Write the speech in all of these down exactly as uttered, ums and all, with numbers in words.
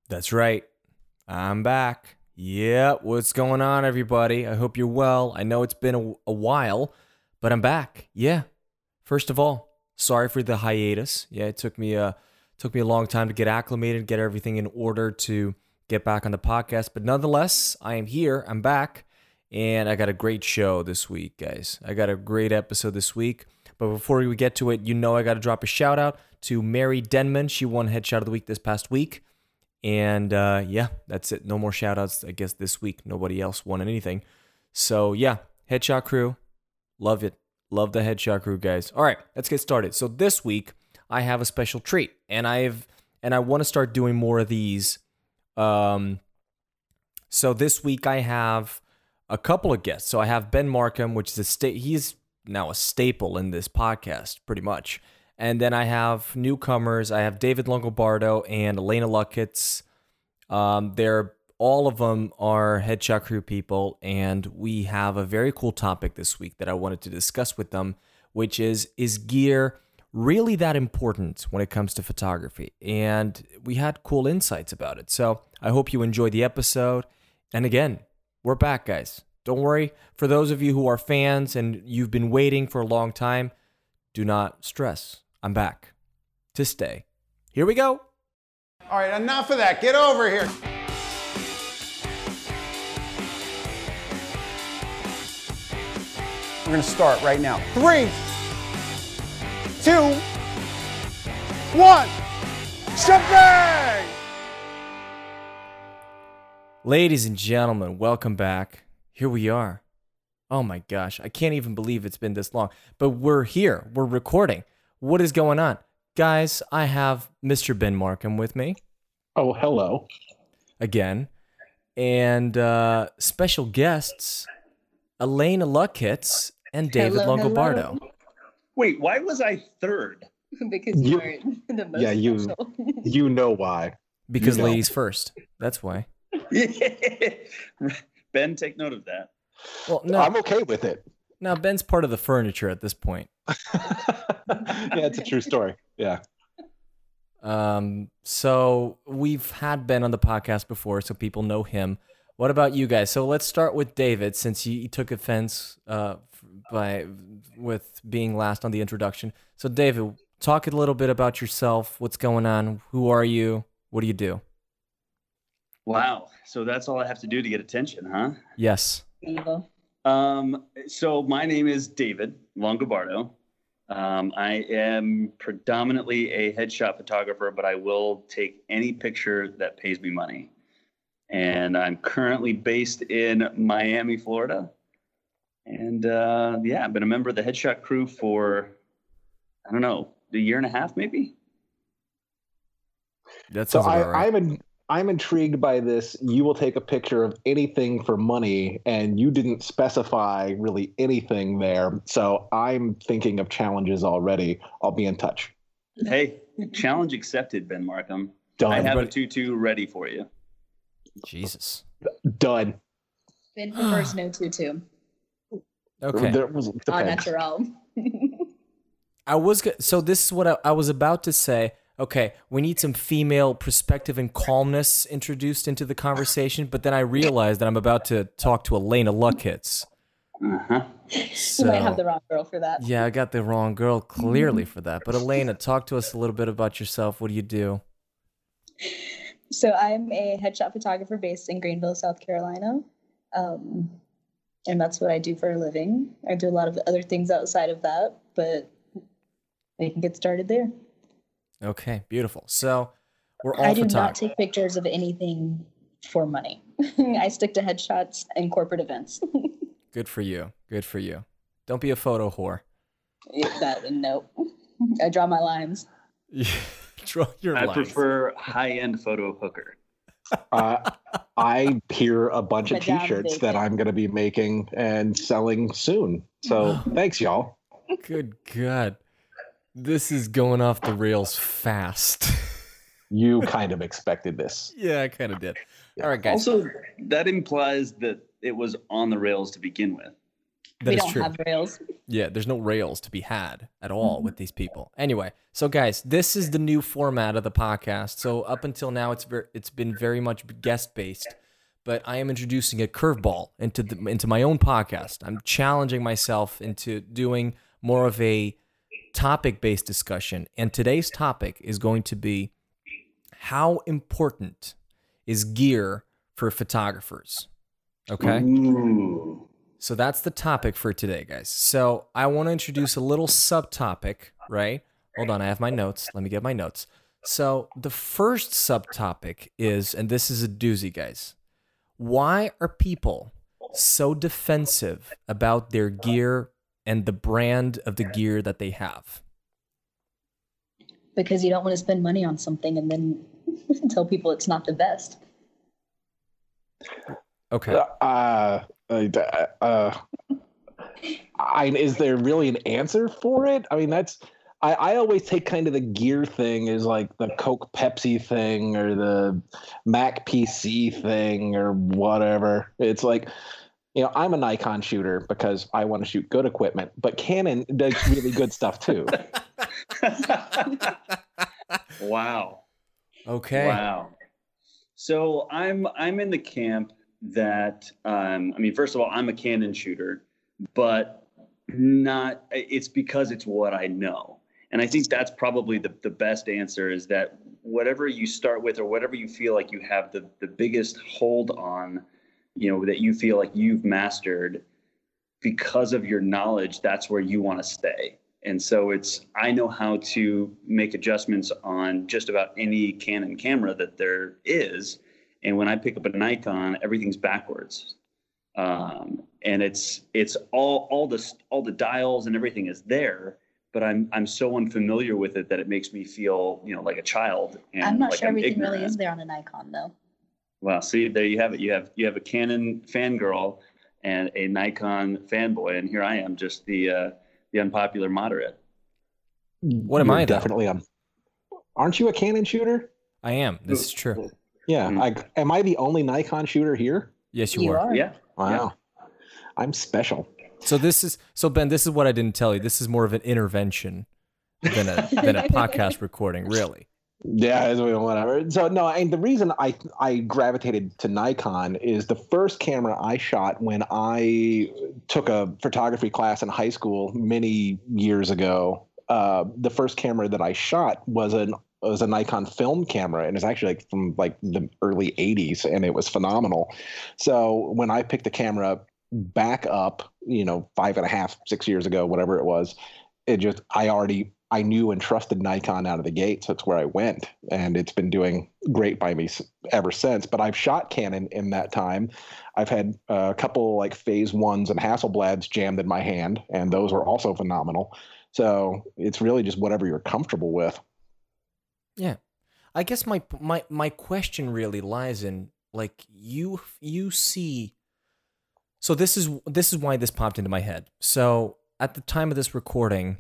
That's right. I'm back. Yeah, what's going on, everybody? I hope you're well. I know it's been a, a while, but I'm back. Yeah. First of all, sorry for the hiatus. Yeah, it took me a took me a long time to get acclimated, get everything in order to get back on the podcast. But nonetheless, I am here. I'm back, and I got a great show this week, guys. I got a great episode this week. But before we get to it, you know I got to drop a shout out to Mary Denman. She won Headshot of the Week this past week. And uh, yeah, that's it. No more shout outs, I guess, this week. Nobody else won anything. So yeah, Headshot Crew. Love it. Love the Headshot Crew, guys. All right, let's get started. So this week, I have a special treat. And I've and I want to start doing more of these. Um, so this week, I have a couple of guests. So I have Ben Markham, which is a sta- he's now a staple in this podcast, pretty much. And then I have newcomers. I have David Longobardo and Elena Luckitz. Um, they're all of them are Headshot Crew people, and we have a very cool topic this week that I wanted to discuss with them, which is, is gear really that important when it comes to photography? And we had cool insights about it. So I hope you enjoyed the episode. And again, we're back, guys. Don't worry. For those of you who are fans and you've been waiting for a long time, do not stress. I'm back to stay. Here we go. All right, enough of that. Get over here. We're going to start right now. Three, two, one. Shebang! Ladies and gentlemen, welcome back. Here we are. Oh my gosh, I can't even believe it's been this long. But we're here. We're recording. What is going on? Guys, I have Mister Ben Markham with me. Oh, hello. Again. And uh, special guests, Elena Luckitz and David Hello, Longobardo. hello. Wait, why was I third? Because You- you are the most yeah, you- special. You know why. Because You know. ladies first. That's why. Ben, take note of that. Well, no. I'm okay with it. Now, Ben's part of the furniture at this point. Yeah, it's a true story. Yeah. Um, so we've had Ben on the podcast before, so people know him. What about you guys? So let's start with David, since he, he took offense uh, by with being last on the introduction. So David, talk a little bit about yourself. What's going on? Who are you? What do you do? Wow. So that's all I have to do to get attention, huh? Yes. Evil. Um, so my name is David Longobardo. Um, I am predominantly a headshot photographer, but I will take any picture that pays me money. And I'm currently based in Miami, Florida. And uh, yeah, I've been a member of the Headshot Crew for, I don't know, a year and a half, maybe. That So sounds I, about right. I'm in, I'm intrigued by this. You will take a picture of anything for money, and you didn't specify really anything there. So I'm thinking of challenges already. I'll be in touch. Hey, challenge accepted, Ben Markham. Done. I have a But- tutu ready for you. Jesus. Done. Ben prefers no tutu. Okay. There was, Au depends. natural. I was go- so this is what I, I was about to say. Okay, we need some female perspective and calmness introduced into the conversation, but then I realized that I'm about to talk to Elena Luckitz. Uh-huh. So, You might have the wrong girl for that. yeah, I got the wrong girl clearly for that. But Elena, talk to us a little bit about yourself. What do you do? So I'm a headshot photographer based in Greenville, South Carolina. Um, and that's what I do for a living. I do a lot of other things outside of that, but we can get started there. Okay, beautiful. So we're all I do not photographers. take pictures of anything for money. I stick to headshots and corporate events. Good for you. Good for you. Don't be a photo whore. that, nope. I draw my lines. Draw your I lines. prefer high-end photo hooker. Uh, I hear a bunch of Madame T-shirts Bacon. that I'm going to be making and selling soon. So thanks, y'all. Good God. This is going off the rails fast. You kind of expected this. Yeah, I kind of did. All right, guys. Also, that implies that it was on the rails to begin with. That we is don't true. have rails. Yeah, there's no rails to be had at all with these people. Anyway, so guys, this is the new format of the podcast. So up until now, it's ver- it's been very much guest based, but I am introducing a curveball into the, into my own podcast. I'm challenging myself into doing more of a topic based discussion, and today's topic is going to be how important is gear for photographers. Okay. Ooh. So that's the topic for today, guys. So I want to introduce a little subtopic, right? Hold on, I have my notes. Let me get my notes. So the first subtopic is, and this is a doozy, guys. Why are people so defensive about their gear and the brand of the gear that they have? Because you don't want to spend money on something and then tell people it's not the best. Okay. Uh, uh, uh, I, is there really an answer for it? I mean, that's I, I always take kind of the gear thing as like the Coke Pepsi thing or the Mac P C thing or whatever. It's like, you know, I'm a Nikon shooter because I want to shoot good equipment, but Canon does really good stuff too. Wow. Okay. Wow. So I'm I'm in the camp that um, I mean, first of all, I'm a Canon shooter, but not. It's because it's what I know, and I think that's probably the the best answer is that whatever you start with or whatever you feel like you have the the biggest hold on, you know, that you feel like you've mastered because of your knowledge, that's where you want to stay. And so it's, I know how to make adjustments on just about any Canon camera that there is. And when I pick up a Nikon, everything's backwards. Um, and it's, it's all, all the, all the dials and everything is there, but I'm, I'm so unfamiliar with it that it makes me feel, you know, like a child. And I'm not like sure I'm everything ignorant. really is there on a Nikon though. Well, see, there you have it. You have, you have a Canon fangirl and a Nikon fanboy. And here I am, just the, uh, the unpopular moderate. What am You're I, though? Definitely um. Aren't you a Canon shooter? I am. This is true. Yeah. Mm. I, am I the only Nikon shooter here? Yes, you, You are. are. Yeah. Wow. I'm special. So this is so Ben. This is what I didn't tell you. This is more of an intervention than a than a podcast recording. Really. Yeah, it's whatever. So no, and the reason I I gravitated to Nikon is the first camera I shot when I took a photography class in high school many years ago. Uh, the first camera that I shot was an was a Nikon film camera, and it's actually like from like the early eighties, and it was phenomenal. So when I picked the camera back up, you know, five and a half, six years ago, whatever it was, it just I already. I knew and trusted Nikon out of the gate, so that's where I went, and it's been doing great by me ever since. But I've shot Canon in that time. I've had a couple like phase ones and Hasselblads jammed in my hand, and those were also phenomenal. So it's really just whatever you're comfortable with. Yeah, I guess my my my question really lies in like you you see. So this is this is why this popped into my head. So at the time of this recording,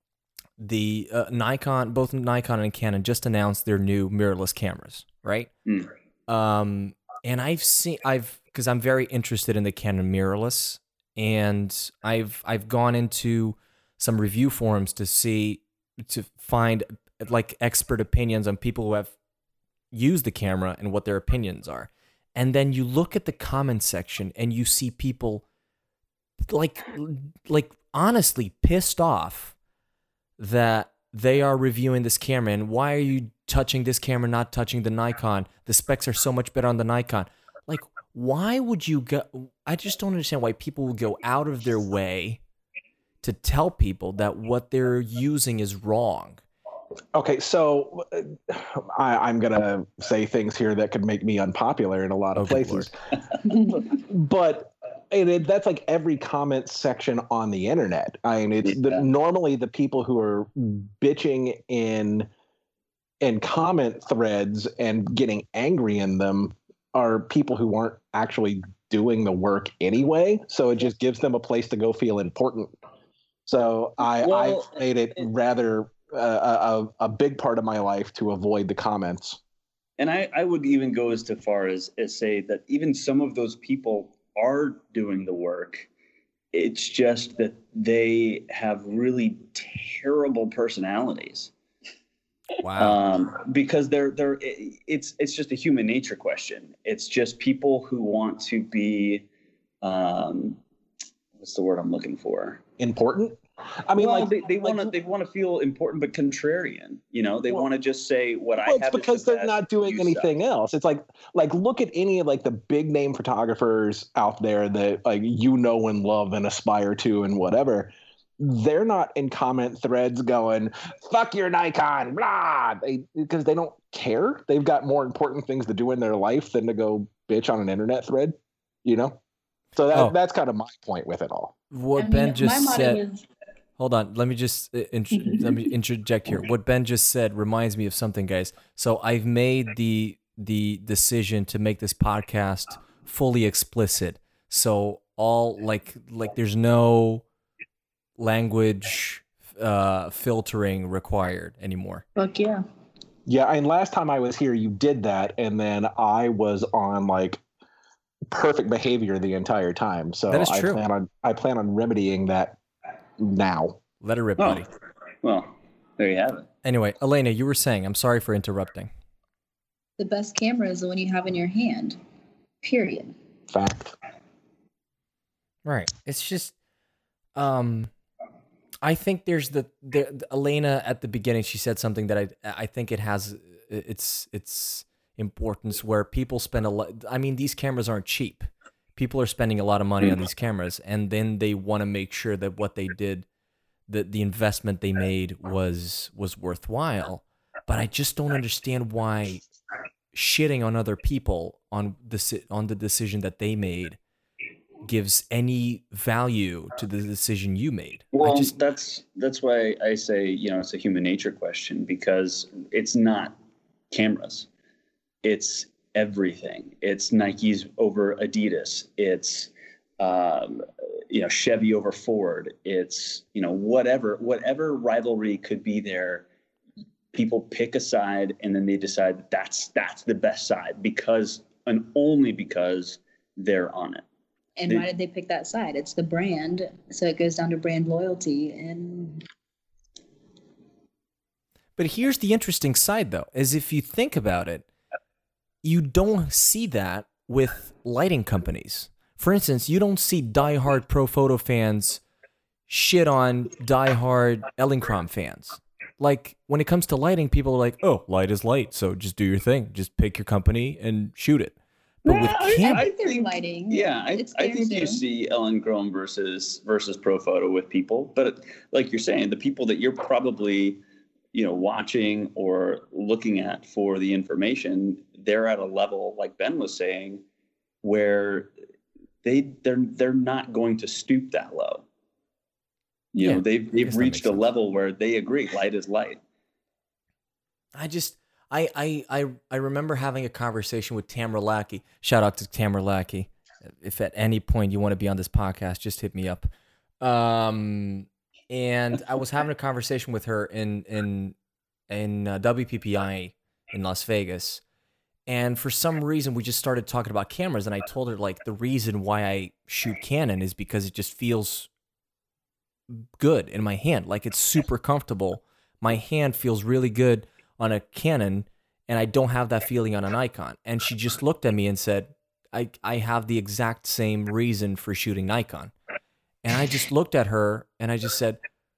the uh, Nikon, both Nikon and Canon, just announced their new mirrorless cameras, right? Mm. Um, and I've seen, I've, because I'm very interested in the Canon mirrorless, and I've I've gone into some review forums to see to find like expert opinions on people who have used the camera and what their opinions are, and then you look at the comment section and you see people like like honestly pissed off that they are reviewing this camera and why are you touching this camera, not touching the Nikon? The specs are so much better on the Nikon. Like, why would you go? I just don't understand why people will go out of their way to tell people that what they're using is wrong. Okay, so uh, I, I'm gonna say things here that could make me unpopular in a lot of Oh, good places, but. And it, that's like every comment section on the internet. I mean, it's the, Yeah. normally the people who are bitching in in comment threads and getting angry in them are people who aren't actually doing the work anyway. So it just gives them a place to go feel important. So I Well, I've made it rather uh, a, a big part of my life to avoid the comments. And I, I would even go as to far as, as say that even some of those people are doing the work it's just that they have really terrible personalities. Wow. Um, because they're they're it's it's just a human nature question. It's just people who want to be, um, what's the word I'm looking for? Important. I mean, well, like they, they like, want to they want to feel important but contrarian. You know, they Well- want to just say what I Well, have. it's is because the they're best, not doing you anything suck. else. It's like like look at any of like the big name photographers out there that like you know and love and aspire to and whatever. They're not in comment threads going "fuck your Nikon," blah, they, because they don't care. They've got more important things to do in their life than to go bitch on an internet thread. You know, so that Oh. that's kind of my point with it all. What I mean, Ben my just motto said. is Hold on, let me just uh, int- let me interject here. What Ben just said reminds me of something, guys. So I've made the the decision to make this podcast fully explicit. So all like like there's no language uh, filtering required anymore. fuck yeah. Yeah, and last time I was here, you did that, and then I was on like perfect behavior the entire time. So That is I true. plan on I plan on remedying that now. Let it rip, Oh, buddy. well, there you have it. Anyway, Elena, you were saying. I'm sorry for interrupting. The best camera is the one you have in your hand. Period. Fact. Right. It's just, um, I think there's the, the, the Elena at the beginning. She said something that I I think it has its its importance where people spend a lot. I mean, these cameras aren't cheap. People are spending a lot of money on these cameras, and then they want to make sure that what they did, that the investment they made was was worthwhile. But I just don't understand why shitting on other people on the on the decision that they made gives any value to the decision you made. Well, I just that's that's why I say, you know, it's a human nature question, because it's not cameras. It's everything. It's Nike's over Adidas. It's um, you know, Chevy over Ford. It's, you know, whatever whatever rivalry could be there. People pick a side and then they decide that that's that's the best side because and only because they're on it. And why did they pick that side? It's the brand, so it goes down to brand loyalty. And But here's the interesting side, though, is if you think about it, you don't see that with lighting companies. For instance, you don't see diehard Pro Photo fans shit on diehard Elinchrom fans. Like, when it comes to lighting, people are like, oh, light is light, so just do your thing. Just pick your company and shoot it. But with Yeah, cam- I think there's lighting. Yeah, I, It's I fair think to you do. see Elinchrom versus versus Pro Photo with people, but like you're saying, the people that you're probably, you know, watching or looking at for the information, they're at a level like Ben was saying, where they they're they're not going to stoop that low. You Yeah, know, they've I they've guess that reached makes a sense. level where they agree light is light. I just, I, I, I, I remember having a conversation with Tamara Lackey. Shout out to Tamara Lackey. If at any point you want to be on this podcast, just hit me up. Um, and I was having a conversation with her in in in uh, W P P I in Las Vegas, and for some reason we just started talking about cameras. And I told her like the reason why I shoot Canon is because it just feels good in my hand, like it's super comfortable. My hand feels really good on a Canon, and I don't have that feeling on a Nikon. And she just looked at me and said, I, I have the exact same reason for shooting Nikon. And I just looked at her and I just said,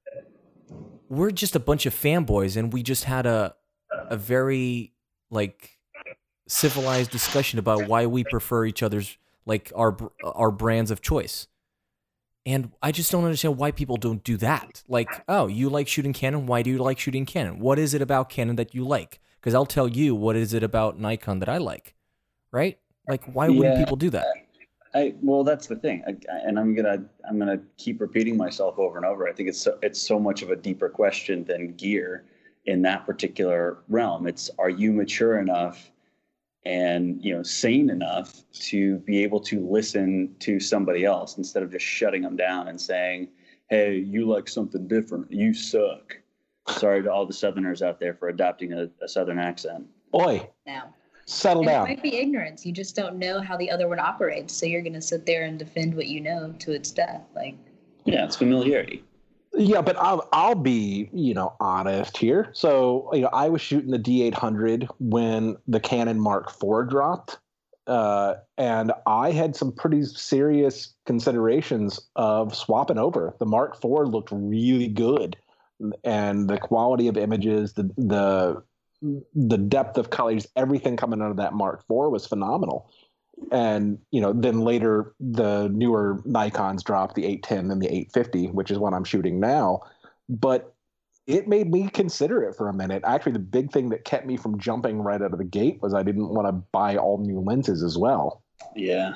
we're just a bunch of fanboys, and we just had a a very like civilized discussion about why we prefer each other's like our our brands of choice. And I just don't understand why people don't do that. Like, oh, you like shooting Canon? Why do you like shooting Canon? What is it about Canon that you like? Because I'll tell you what is it about Nikon that I like, right? Like, why wouldn't Yeah. people do that? I well, that's the thing, I, and I'm gonna I'm gonna keep repeating myself over and over. I think it's so, it's so much of a deeper question than gear in that particular realm. It's, are you mature enough and, you know, sane enough to be able to listen to somebody else instead of just shutting them down and saying, hey, you like something different, you suck. Sorry to all the Southerners out there for adopting a, a Southern accent. Oi. now, Settle And down. it might be ignorance. You just don't know how the other one operates. So you're going to sit there and defend what you know to its death. Like, Yeah, it's familiarity. Yeah, but I'll I'll be, you know, honest here. So, you know, I was shooting the D eight hundred when the Canon Mark four dropped. Uh, and I had some pretty serious considerations of swapping over. The Mark four looked really good, and the quality of images, the the the depth of colors, everything coming out of that Mark four was phenomenal. And, you know, then later the newer Nikons dropped, the eight ten and the eight fifty, which is what I'm shooting now. But it made me consider it for a minute. Actually, the big thing that kept me from jumping right out of the gate was I didn't want to buy all new lenses as well. Yeah.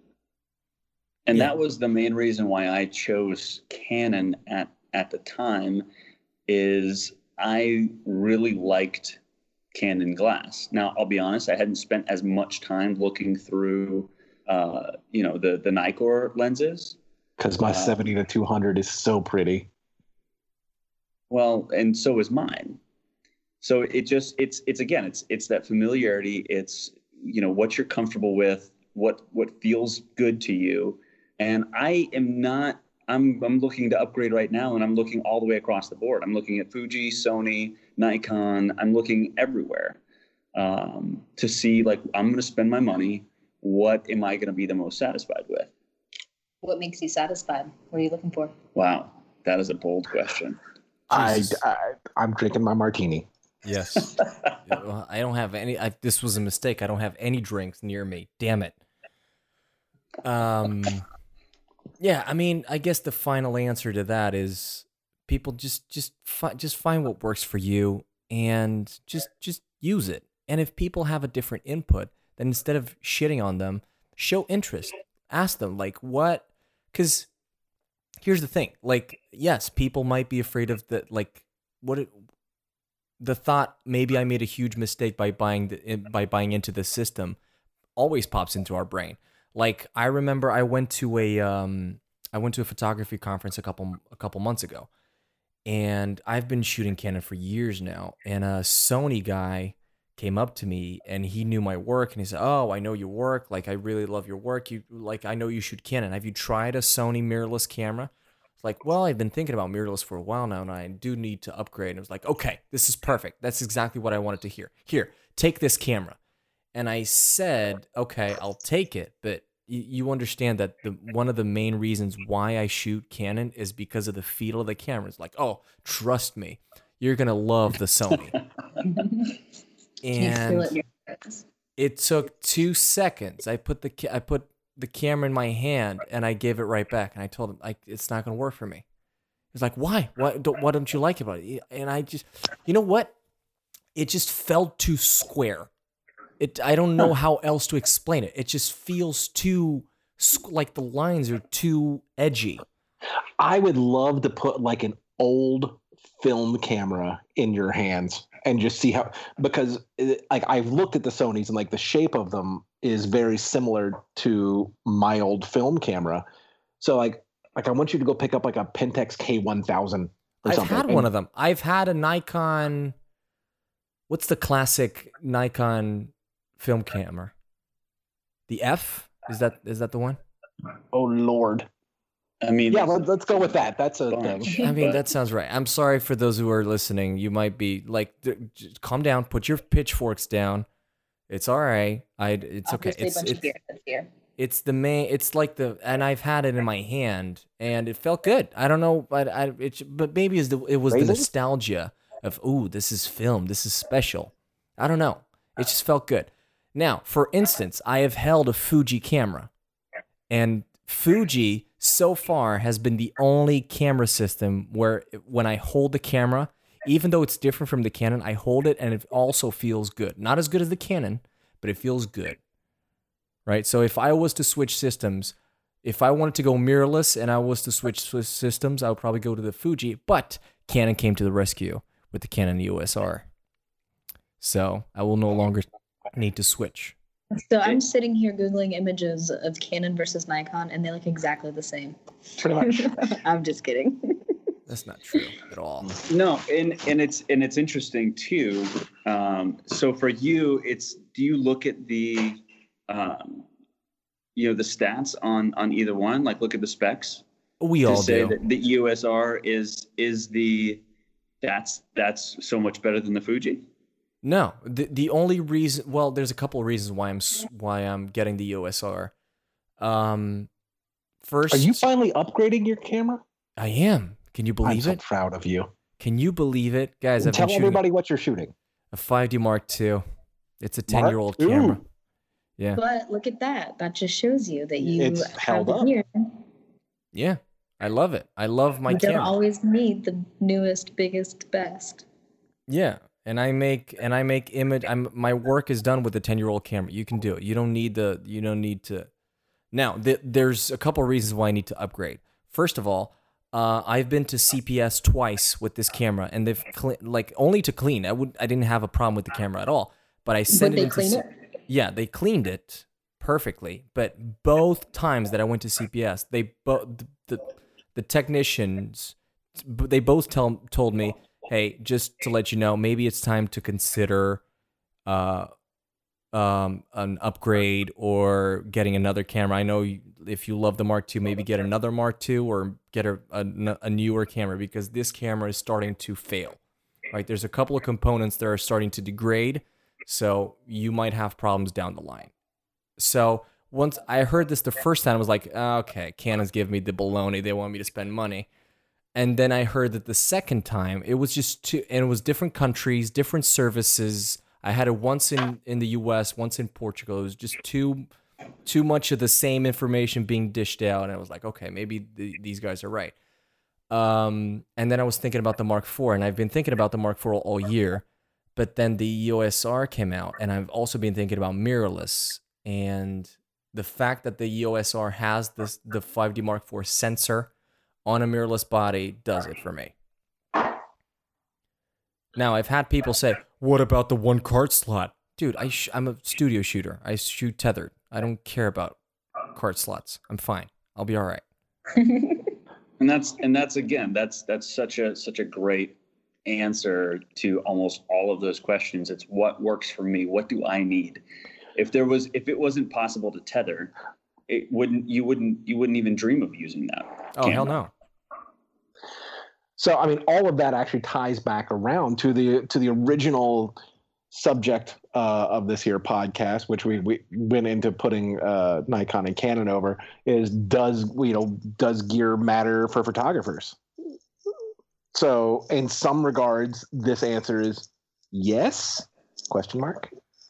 And Yeah. that was the main reason why I chose Canon at, at the time, is I really liked Canon glass. Now, I'll be honest, I hadn't spent as much time looking through, uh, you know, the, the Nikkor lenses. Because my Uh, seventy to two hundred is so pretty. Well, and so is mine. So it just, it's, it's again, it's, it's that familiarity. It's, you know, what you're comfortable with, what, what feels good to you. And I am not, I'm, I'm looking to upgrade right now, and I'm looking all the way across the board. I'm looking at Fuji, Sony, Nikon. I'm looking everywhere um, to see, like, I'm going to spend my money. What am I going to be the most satisfied with? what makes you satisfied? What are you looking for? Wow. That is a bold question. I, Jesus. I I'm drinking my martini. Yes. Well, I don't have any. I, this was a mistake. I don't have any drinks near me. Damn it. Um. Yeah, I mean, I guess the final answer to that is people just just fi- just find what works for you and just just use it. And if people have a different input, then instead of shitting on them, show interest. Ask them like what, because here's the thing. Like, yes, people might be afraid of the like what it, the thought maybe I made a huge mistake by buying the, by buying into the system always pops into our brain. Like, I remember I went to a um I went to a photography conference a couple a couple months ago, and I've been shooting Canon for years now. And a Sony guy came up to me and he knew my work, and he said, "Oh, I know your work. Like, I really love your work. You like I know you shoot Canon. Have you tried a Sony mirrorless camera?" It's like, "Well, I've been thinking about mirrorless for a while now, and I do need to upgrade." And it was like, "Okay, this is perfect. That's exactly what I wanted to hear. Here, take this camera." And I said, "Okay, I'll take it, but you, you understand that the one of the main reasons why I shoot Canon is because of the feel of the camera. It's like, oh, trust me, you're gonna love the Sony." Can you feel it And in your hands? it took two seconds. I put the ca- I put the camera in my hand and I gave it right back. And I told him, like, it's not gonna work for me. He's like, why? Why don't, what don't you like about it? And I just, you know what? It just felt too square. It. I don't know how else to explain it. It just feels too, squ- like the lines are too edgy. I would love to put like an old film camera in your hands and just see how, because it, like I've looked at the Sonys and like the shape of them is very similar to my old film camera. So like like I want you to go pick up like a Pentax K one thousand or I've something. had and- one of them. I've had a Nikon. What's the classic Nikon film camera? The F? Is that is that the one? Oh Lord. I mean, Yeah, let, let's go with that. That's a bunch. thing. I mean, But- that sounds right. I'm sorry for those who are listening. You might be like, th- just calm down, put your pitchforks down. It's all right. I. It's okay. Obviously, It's a bunch of it's, beer that's here. it's the main. It's like the, and I've had it in my hand, and it felt good. I don't know, but I. It, but maybe it's the, it was the Raisins? nostalgia of, ooh, this is film. This is special. I don't know. It just felt good. Now, for instance, I have held a Fuji camera, and Fuji so far has been the only camera system where when I hold the camera, even though it's different from the Canon, I hold it and it also feels good. Not as good as the Canon, but it feels good. Right? So if I was to switch systems, if I wanted to go mirrorless and I was to switch switch systems, I would probably go to the Fuji, but Canon came to the rescue with the Canon E O S R. So I will no longer need to switch. So I'm sitting here Googling images of Canon versus Nikon, and they look exactly the same. Pretty much. I'm just kidding. That's not true at all. No, and and it's and it's interesting too. Um, so for you, it's do you look at the um, you know the stats on on either one? Like look at the specs. We to all say do. That the E O S R is is the that's that's so much better than the Fuji. No, the the only reason, well, there's a couple of reasons why I'm s- why I'm getting the E O S R. Um, first, Are you finally upgrading your camera? I am. Can you I'm believe so it? proud of you. Can you believe it, guys? I've Tell been shooting everybody what you're shooting. a five D Mark two. It's a Mark ten-year-old two. camera. Yeah, But look at that. That just shows you that you It's have held the up. gear. yeah. I love it. I love my You don't camera. always need the newest, biggest, best. Yeah, and I make and I make image. I'm my work is done with the ten-year-old camera. You can do it. You don't need the. You don't need to. Now, th- there's a couple reasons why I need to upgrade. First of all, uh, I've been to C P S twice with this camera, and they've cle- like only to clean. I would. I didn't have a problem with the camera at all. But I sent Would it they into clean C- it? Yeah, they cleaned it perfectly. But both times that I went to C P S, they both the the technicians, they both tell told me, hey, just to let you know, maybe it's time to consider uh, um, an upgrade or getting another camera. I know you, if you love the Mark two, maybe get another Mark two or get a, a, a newer camera because this camera is starting to fail. Right? There's a couple of components that are starting to degrade, so you might have problems down the line. So once I heard this the first time, I was like, okay, Canon's giving me the baloney. They want me to spend money. And then I heard that the second time, it was just two, and it was different countries, different services. I had it once in, in the U S, once in Portugal. It was just too too much of the same information being dished out. And I was like, okay, maybe the, these guys are right. Um, and then I was thinking about the Mark four, and I've been thinking about the Mark four all year. But then the E O S R came out, and I've also been thinking about mirrorless. And the fact that the E O S R has this the five D Mark four sensor on a mirrorless body does it for me. Now, I've had people say, what about the one card slot? Dude, I sh- I'm a studio shooter. I shoot tethered. I don't care about card slots. I'm fine. I'll be all right. And that's and that's again that's that's such a such a great answer to almost all of those questions. It's what works for me. What do I need? If there was if it wasn't possible to tether, it wouldn't you wouldn't you wouldn't even dream of using that. Oh, hell no. So, I mean, all of that actually ties back around to the to the original subject uh, of this here podcast, which we, we went into putting uh, Nikon and Canon over. Is does you know does gear matter for photographers? So, in some regards, this answer is yes? Question mark.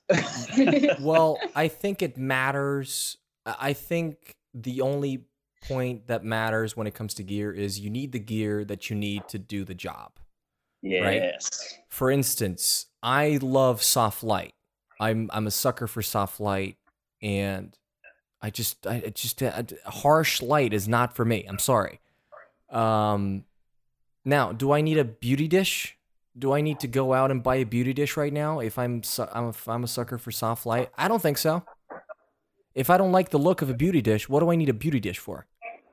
Well, I think it matters. I think the only point that matters when it comes to gear is you need the gear that you need to do the job. Yes. Right? For instance, I love soft light. I'm I'm a sucker for soft light, and I just I it just uh, harsh light is not for me. I'm sorry. Um, now, do I need a beauty dish? Do I need to go out and buy a beauty dish right now if I'm su- I'm a, if I'm a sucker for soft light? I don't think so. If I don't like the look of a beauty dish, what do I need a beauty dish for?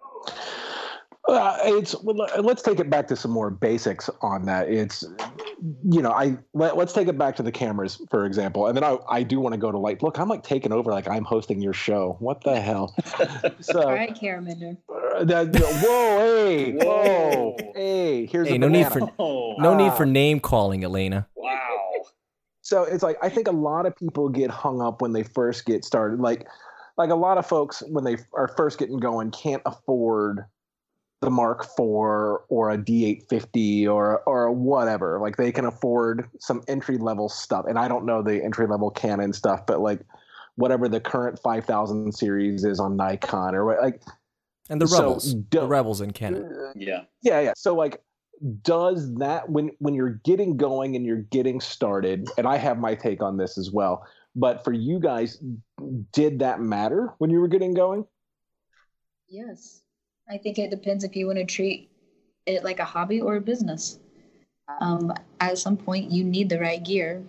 Uh, it's well, let's take it back to some more basics on that. It's you know I let, let's take it back to the cameras, for example, and then I, I do want to go to like look I'm like taking over like I'm hosting your show. What the hell? So All right, Caraminder. uh, that, whoa, hey, whoa, hey, here's Hey, a no need banana. for Oh, no need for Uh, name calling, Elena. wow. So it's like I think a lot of people get hung up when they first get started. Like like a lot of folks when they are first getting going can't afford the Mark four or a D eight fifty or or whatever. Like they can afford some entry level stuff, and I don't know the entry level Canon stuff, but like whatever the current five thousand series is on Nikon or what- like. And the So, rebels, do- the rebels in Canon. Yeah. Yeah, yeah. So like, does that when when you're getting going and you're getting started, and I have my take on this as well. But for you guys, did that matter when you were getting going? Yes. I think it depends if you want to treat it like a hobby or a business. Um, at some point, you need the right gear.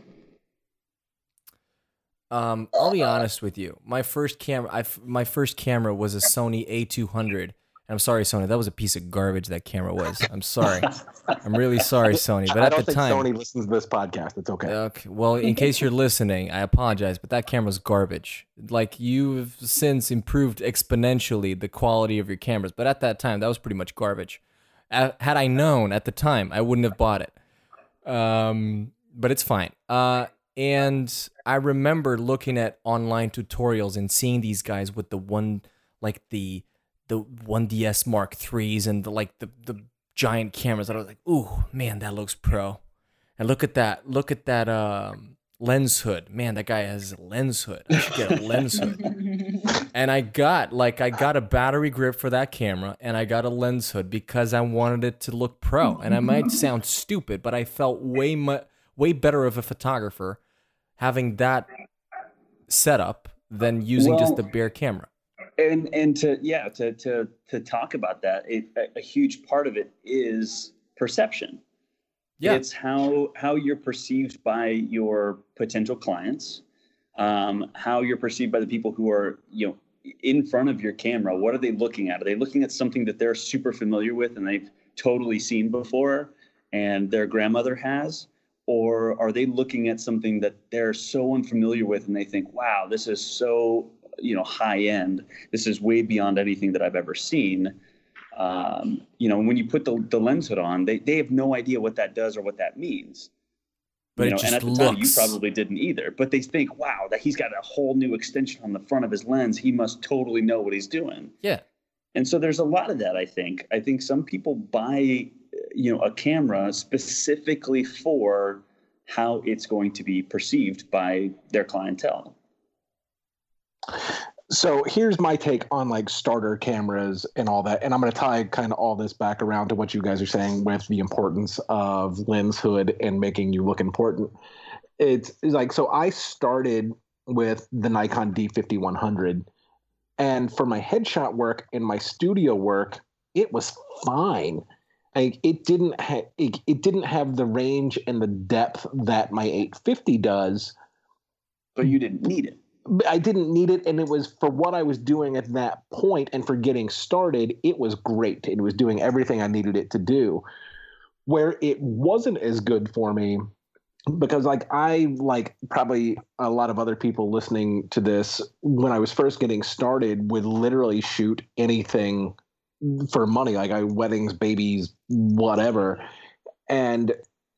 Um, I'll be honest with you. My first camera, I my first camera was a Sony A two hundred, And I'm sorry, Sony. That was a piece of garbage. That camera was. I'm sorry. I'm really sorry, Sony. But I at don't the think time, Sony listens to this podcast. It's okay. Okay. Well, in case you're listening, I apologize, but that camera's garbage. Like, you've since improved exponentially the quality of your cameras, but at that time, that was pretty much garbage. Uh, had I known at the time, I wouldn't have bought it. Um, but it's fine. Uh, and I remember looking at online tutorials and seeing these guys with the one, like the the one D S Mark threes and the like the the giant cameras. And I was like, ooh, man, that looks pro. And look at that. Look at that um, lens hood. Man, that guy has a lens hood. I should get a lens hood. And I got like I got a battery grip for that camera, and I got a lens hood because I wanted it to look pro. And I might sound stupid, but I felt way mu- way better of a photographer having that setup than using Well, just the bare camera. And and to yeah to to to talk about that, it, a, a huge part of it is perception. Yeah. It's how how you're perceived by your potential clients, um, how you're perceived by the people who are, you know, in front of your camera. What are they looking at? Are they looking at something that they're super familiar with and they've totally seen before and their grandmother has? Or are they looking at something that they're so unfamiliar with and they think, wow, this is so, you know, high end. This is way beyond anything that I've ever seen. Um, you know, when you put the, the lens hood on, they, they have no idea what that does or what that means. But you it know, just and at the looks... time, you probably didn't either. But they think, wow, that he's got a whole new extension on the front of his lens. He must totally know what he's doing. Yeah. And so there's a lot of that, I think. I think some people buy, you know, a camera specifically for how it's going to be perceived by their clientele. So here's my take on like starter cameras and all that. And I'm going to tie kind of all this back around to what you guys are saying with the importance of lens hood and making you look important. It's, it's like, so I started with the Nikon D fifty-one hundred, and for my headshot work and my studio work, it was fine. Like it didn't ha- it, it didn't have the range and the depth that my eight fifty does. But you didn't need it. I didn't need it, and it was for what I was doing at that point and for getting started, it was great. It was doing everything I needed it to do. Where it wasn't as good for me, because like I, like probably a lot of other people listening to this, when I was first getting started, would literally shoot anything for money, like I weddings, babies, whatever. And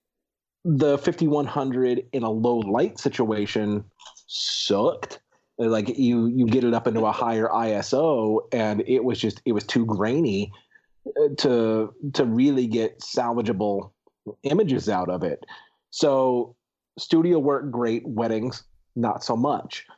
the fifty-one hundred in a low light situation sucked. Like you you get it up into a higher I S O and it was just it was too grainy to to really get salvageable images out of it. So studio work great, weddings not so much.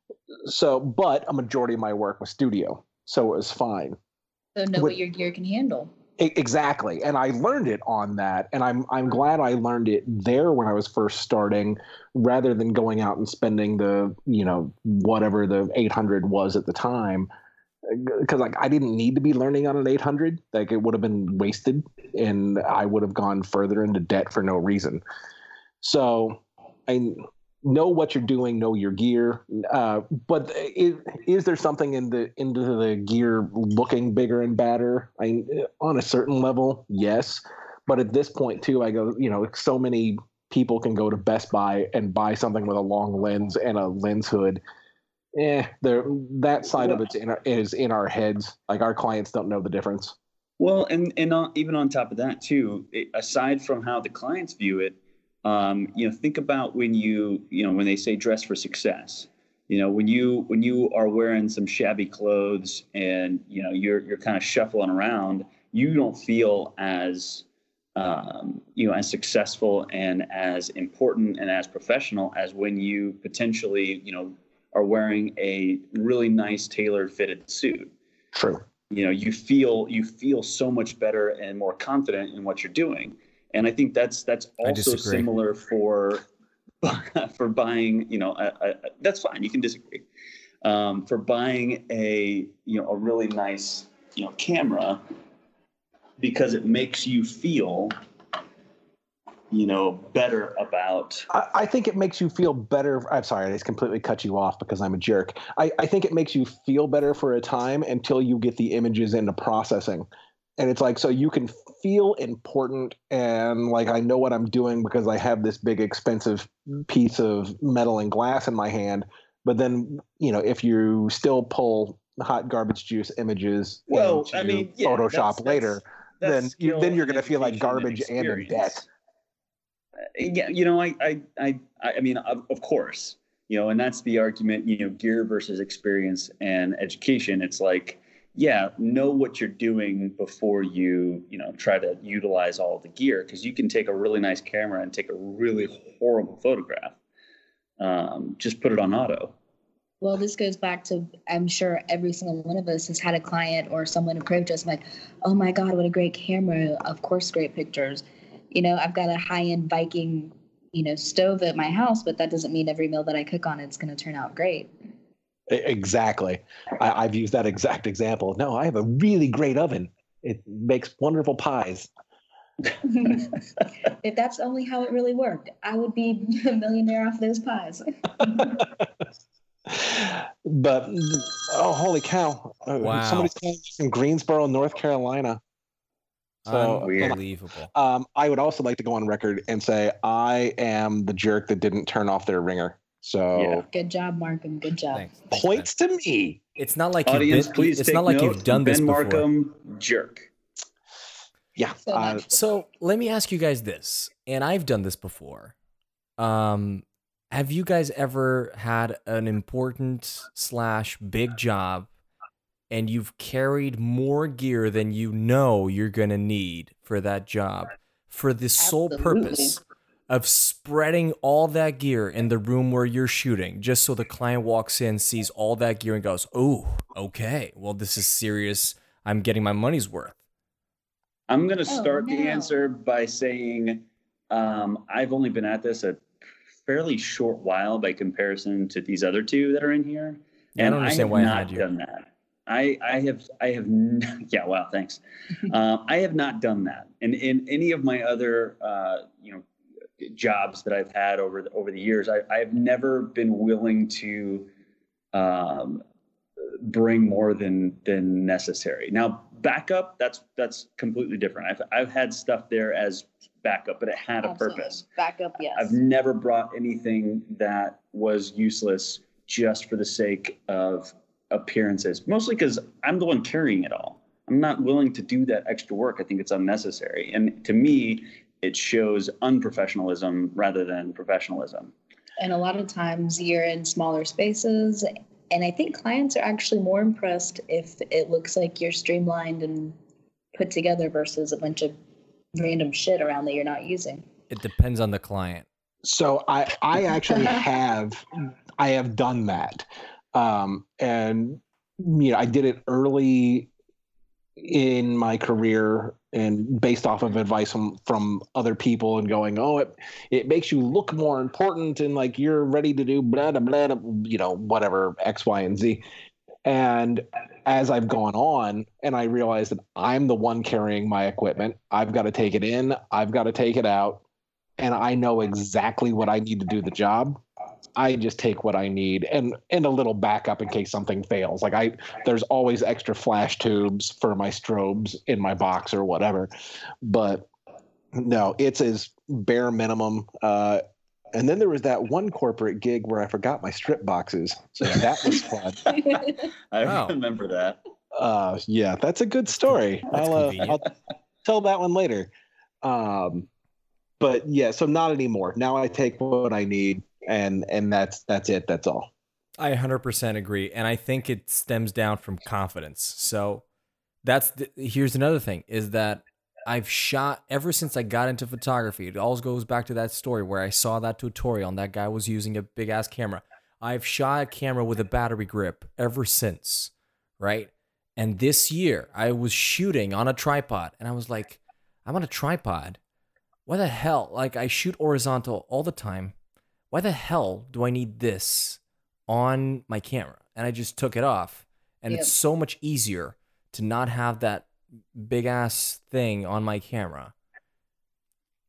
So but a majority of my work was studio, so it was fine. So know what your gear can handle. Exactly. And I learned it on that. And I'm I'm glad I learned it there when I was first starting, rather than going out and spending the, you know, whatever the eight hundred was at the time. Because like I didn't need to be learning on an eight hundred. Like it would have been wasted and I would have gone further into debt for no reason. So I know what you're doing, know your gear. Uh, but is, is there something in the into the gear looking bigger and badder? I on a certain level, yes. But at this point too, I go, you know, so many people can go to Best Buy and buy something with a long lens and a lens hood. Eh, there that side of it in our, is in our heads. Like our clients don't know the difference. Well, and and on, even on top of that too, it, aside from how the clients view it. Um, you know, think about when you, you know, when they say dress for success, you know, when you, when you are wearing some shabby clothes and, you know, you're, you're kind of shuffling around, you don't feel as, um, you know, as successful and as important and as professional as when you potentially, you know, are wearing a really nice tailored fitted suit. True. You know, you feel, you feel so much better and more confident in what you're doing. And I think that's that's also similar for for buying, you know, a, a, that's fine. You can disagree. Um, for buying a, you know, a really nice, you know, camera, because it makes you feel you know, better about. I, I think it makes you feel better. I'm sorry, I just completely cut you off because I'm a jerk. I, I think it makes you feel better for a time until you get the images into processing. And it's like, so you can feel important and like, I know what I'm doing because I have this big expensive piece of metal and glass in my hand. But then, you know, if you still pull hot garbage juice images Well, into I mean, yeah, Photoshop that's, later, that's, then that's you, then you're going to and feel like education garbage and in debt. Yeah, you know, I, I, I, I mean, of, of course, you know, and that's the argument, you know, gear versus experience and education. It's like, yeah, know what you're doing before you, you know, try to utilize all the gear, because you can take a really nice camera and take a really horrible photograph. Um, just put it on auto. Well, this goes back to, I'm sure every single one of us has had a client or someone approach us like, oh my God, what a great camera. Of course, great pictures. You know, I've got a high-end Viking, you know, stove at my house, but that doesn't mean every meal that I cook on it's going to turn out great. Exactly. I, I've used that exact example. No, I have a really great oven. It makes wonderful pies. If that's only how it really worked, I would be a millionaire off those pies. But, oh, holy cow. Wow. Somebody's calling from Greensboro, North Carolina. So, unbelievable. Um, I would also like to go on record and say I am the jerk that didn't turn off their ringer. So Yeah. Good job, Markham. Good job. Thanks. Thanks, points to me. It's not like Audience, you've been, please it's take not like note. you've done Ben this before. Markham, jerk. Yeah. So uh, much. So let me ask you guys this, and I've done this before. Um, have you guys ever had an important slash big job, and you've carried more gear than you know you're gonna need for that job, for the sole Absolutely. purpose of spreading all that gear in the room where you're shooting, just so the client walks in, sees all that gear, and goes, "Oh, okay, well, this is serious. I'm getting my money's worth." I'm going to Oh, start the no. answer by saying um, I've only been at this a fairly short while by comparison to these other two that are in here. Yeah, I don't understand have why I not had you. done that. I, I have, I have, n- yeah, wow, thanks. uh, I have not done that. And in any of my other, uh, you know, jobs that I've had over the, over the years, I, I've never been willing to um, bring more than than necessary. Now, backup, that's that's completely different. I've I've had stuff there as backup, but it had a Absolutely. purpose. Backup, yes. I've never brought anything that was useless just for the sake of appearances, mostly because I'm the one carrying it all. I'm not willing to do that extra work. I think it's unnecessary. And to me, it shows unprofessionalism rather than professionalism. And a lot of times you're in smaller spaces. And I think clients are actually more impressed if it looks like you're streamlined and put together versus a bunch of random shit around that you're not using. It depends on the client. So I, I actually have, I have done that. Um, and, you know, I did it early in my career and based off of advice from, from other people and going, oh, it, it makes you look more important and like you're ready to do blah, blah, blah, blah, you know, whatever, X, Y, and Z. And as I've gone on and I realized that I'm the one carrying my equipment, I've got to take it in, I've got to take it out, and I know exactly what I need to do the job. I just take what I need and and a little backup in case something fails. Like I, there's always extra flash tubes for my strobes in my box or whatever. But no, it's as bare minimum. Uh, and then there was that one corporate gig where I forgot my strip boxes, so that was fun. I Oh. remember that. Uh, yeah, that's a good story. That's I'll, uh, convenient. I'll tell that one later. Um, but yeah, so not anymore. Now I take what I need. And and that's that's it. That's all. I one hundred percent agree, and I think it stems down from confidence. So that's the, here's another thing is that I've shot ever since I got into photography. It always goes back to that story where I saw that tutorial and that guy was using a big ass camera. I've shot a camera with a battery grip ever since, right? And this year I was shooting on a tripod, and I was like, I'm on a tripod. Why the hell? Like I shoot horizontal all the time. Why the hell do I need this on my camera? And I just took it off. And Yep. it's so much easier to not have that big ass thing on my camera.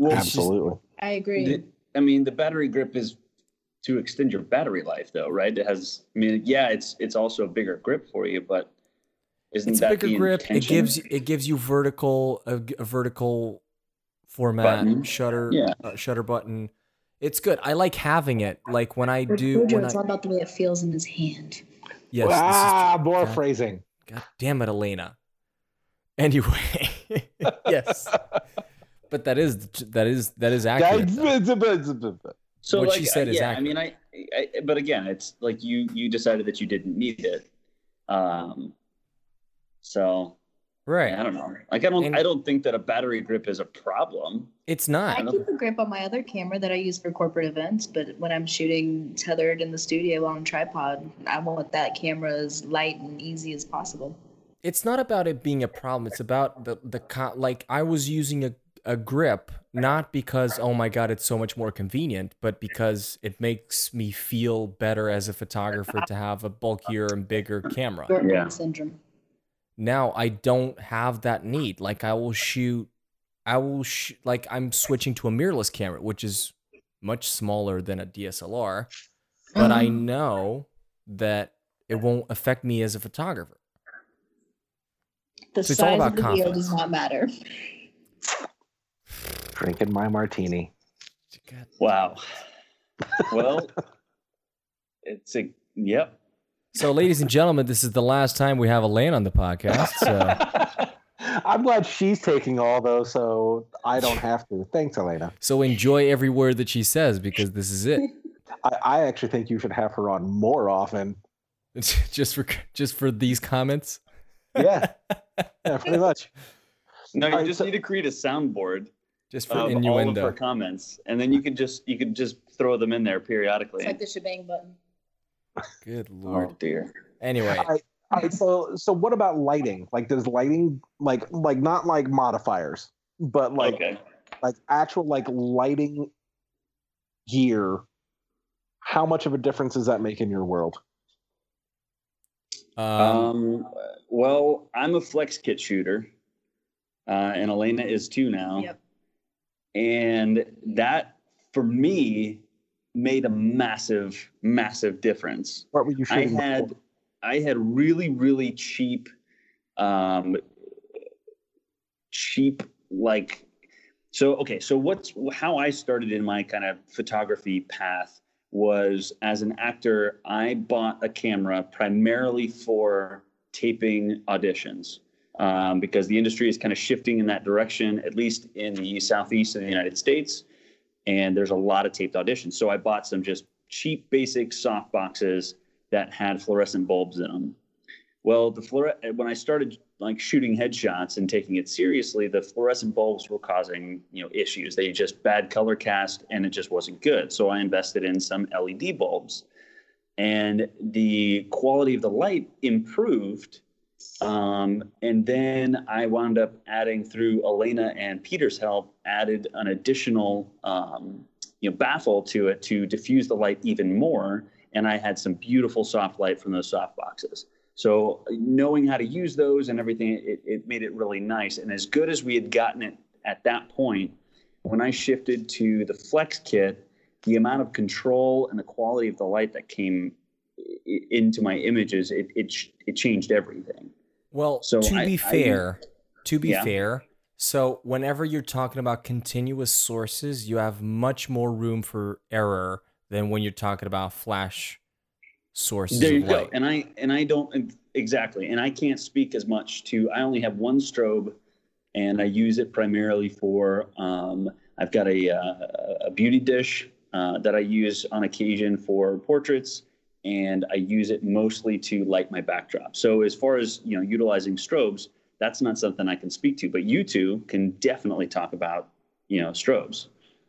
Well, Absolutely. I agree. the, I mean, the battery grip is to extend your battery life, though, right? It has. I mean, yeah, it's it's also a bigger grip for you, but isn't It's a that bigger the grip. It intention? gives it gives you vertical a, a vertical format Button. shutter Yeah. uh, shutter button. It's good. I like having it. Like when I For do. Jojo, When it's I, all about the way it feels in his hand. yes. ah, this is true. more God, phrasing. God damn it, Elena. Anyway, yes. But that is that is that is accurate. though. So, What like, she said I, is yeah, I accurate. mean, I, I, but again, it's like you you decided that you didn't need it. Um. So Right. I don't know. Like, I don't And- I don't think that a battery grip is a problem. It's I not. know. keep a grip on my other camera that I use for corporate events, but when I'm shooting tethered in the studio on a tripod, I want that camera as light and easy as possible. It's not about it being a problem. It's about the the co- like I was using a a grip not because oh my god it's so much more convenient, but because it makes me feel better as a photographer to have a bulkier and bigger camera. Short Yeah. man syndrome. Now I don't have that need. Like I will shoot, I will sh- like I'm switching to a mirrorless camera, which is much smaller than a D S L R, but I know that it won't affect me as a photographer. The So it's all size about of the video confidence. does not matter. Drinking my martini. God. Wow. Well, it's a yep. So, ladies and gentlemen, this is the last time we have Elaine on the podcast. So, I'm glad she's taking all those, so I don't have to. Thanks, Elena. so enjoy every word that she says because this is it. I, I actually think you should have her on more often. It's just for just for these comments. Yeah, yeah, pretty much. No, you All right, just so- need to create a soundboard Just for of all of her innuendo. comments, and then you could just you could just throw them in there periodically. It's like the shebang button. Good Oh lord. dear. Anyway, All right, all right, so so what about lighting? Like, does lighting like like not like modifiers, but like Okay. like actual like lighting gear? How much of a difference does that make in your world? um, Um. Well, I'm a flex kit shooter, uh, and Elena is too now. Yep. And that, for me, made a massive, massive difference. What were you I shooting? had, before? I had really, really cheap, um, cheap like. So okay, so what's how I started in my kind of photography path was as an actor. I bought a camera primarily for taping auditions um, because the industry is kind of shifting in that direction, at least in the southeast of the United States. And there's a lot of taped auditions. So I bought some just cheap, basic soft boxes that had fluorescent bulbs in them. Well, the fluore- when I started like shooting headshots and taking it seriously, the fluorescent bulbs were causing, you know, issues. They just bad color cast and it just wasn't good. So I invested in some L E D bulbs, and the quality of the light improved. Um, and then I wound up adding, through Elena and Peter's help, added an additional, um, you know, baffle to it to diffuse the light even more. And I had some beautiful soft light from those soft boxes. So knowing how to use those and everything, it, it made it really nice. And as good as we had gotten it at that point, when I shifted to the Flex Kit, the amount of control and the quality of the light that came i- into my images, it it, it changed everything. well, So to I- be I- fair, to be Yeah. fair, so whenever you're talking about continuous sources, you have much more room for error than when you're talking about flash sources There you of go. light. And I and I don't exactly, and I can't speak as much to. I only have one strobe, and I use it primarily for. Um, I've got a uh, a beauty dish uh, that I use on occasion for portraits, and I use it mostly to light my backdrop. So as far as, you know, utilizing strobes, that's not something I can speak to. But you two can definitely talk about, you know, strobes.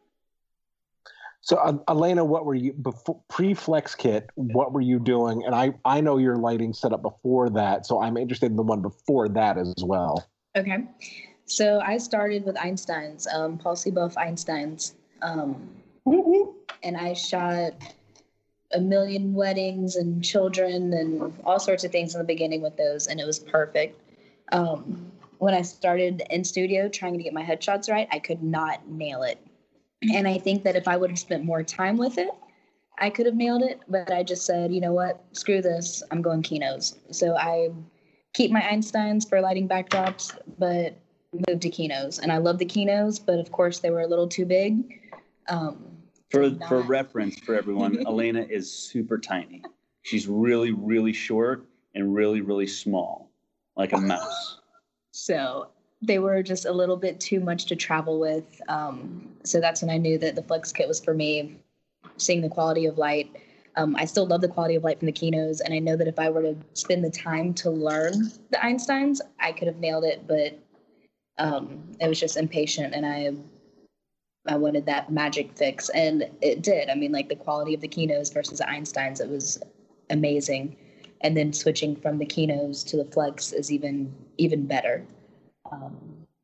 So, uh, Elena, what were you before pre-Flex Kit? What were you doing? And I, I know your lighting set up before that, so I'm interested in the one before that as well. Okay. So I started with Einstein's, um, Paul Seboff Einstein's. Um, and I shot a million weddings and children and all sorts of things in the beginning with those, and it was perfect. Um, when I started in studio trying to get my headshots right, I could not nail it. And I think that if I would have spent more time with it, I could have nailed it. But I just said, you know what? Screw this. I'm going Kinos. So I keep my Einsteins for lighting backdrops, but moved to Kinos. And I love the Kinos, but of course they were a little too big. Um, For not- for reference for everyone, Elena is super tiny. She's really, really short and really, really small, like a mouse. So they were just a little bit too much to travel with. Um, so that's when I knew that the Flex Kit was for me, seeing the quality of light. Um, I still love the quality of light from the Kinos, and I know that if I were to spend the time to learn the Einsteins, I could have nailed it, but um, I was just impatient, and I I wanted that magic fix, and it did. I mean, like the quality of the Kinos versus the Einsteins, it was amazing. And then switching from the Kinos to the Flex is even even better. Um,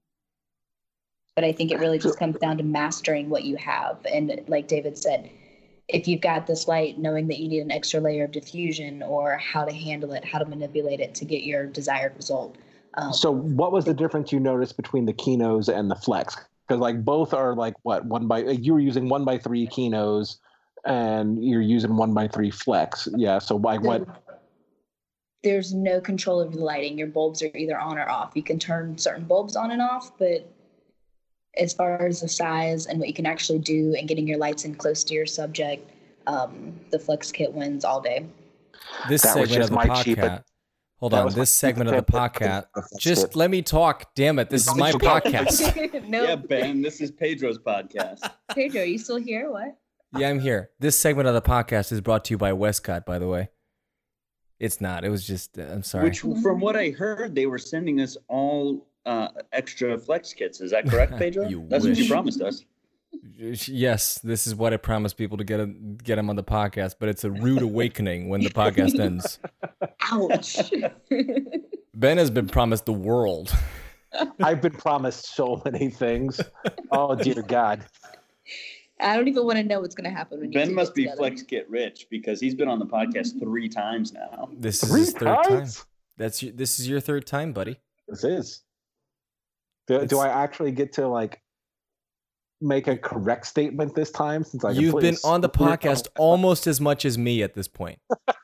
but I think it really just comes down to mastering what you have. And like David said, if you've got this light, knowing that you need an extra layer of diffusion or how to handle it, how to manipulate it to get your desired result. Um, So what was the difference you noticed between the Kinos and the Flex? Because like both are like what one by you were using one by three Kinos, and you're using one by three Flex. Yeah. So like what? There's no control over the lighting. Your bulbs are either on or off. You can turn certain bulbs on and off, but as far as the size and what you can actually do and getting your lights in close to your subject, um, the Flex Kit wins all day. This That was segment of just the my podcast. cheapest- Hold that on. was my This segment of the cheapest podcast. Flex Kit. Just let me talk. Damn it. This is my podcast. no, Yeah, Ben, this is Pedro's podcast. Pedro, are you still here? What? Yeah, I'm here. This segment of the podcast is brought to you by Westcott, by the way. It's not. It was just, uh, I'm sorry. Which, from what I heard, they were sending us all uh, extra Flex Kits. Is that correct, Pedro? You That's what you wish. promised us. Yes, this is what I promised people to get a, get them on the podcast, but it's a rude awakening when the podcast ends. Ouch. Ben has been promised the world. I've been promised so many things. Oh dear God. I don't even want to know what's going to happen when you Ben two must get be together. Flex Kit rich because he's been on the podcast three times now. This is Three his third time. times? That's your, this is your third time, buddy. This is. Do, It's- do I actually get to like make a correct statement this time? Since I You've been completely on the screwed up? podcast almost as much as me at this point.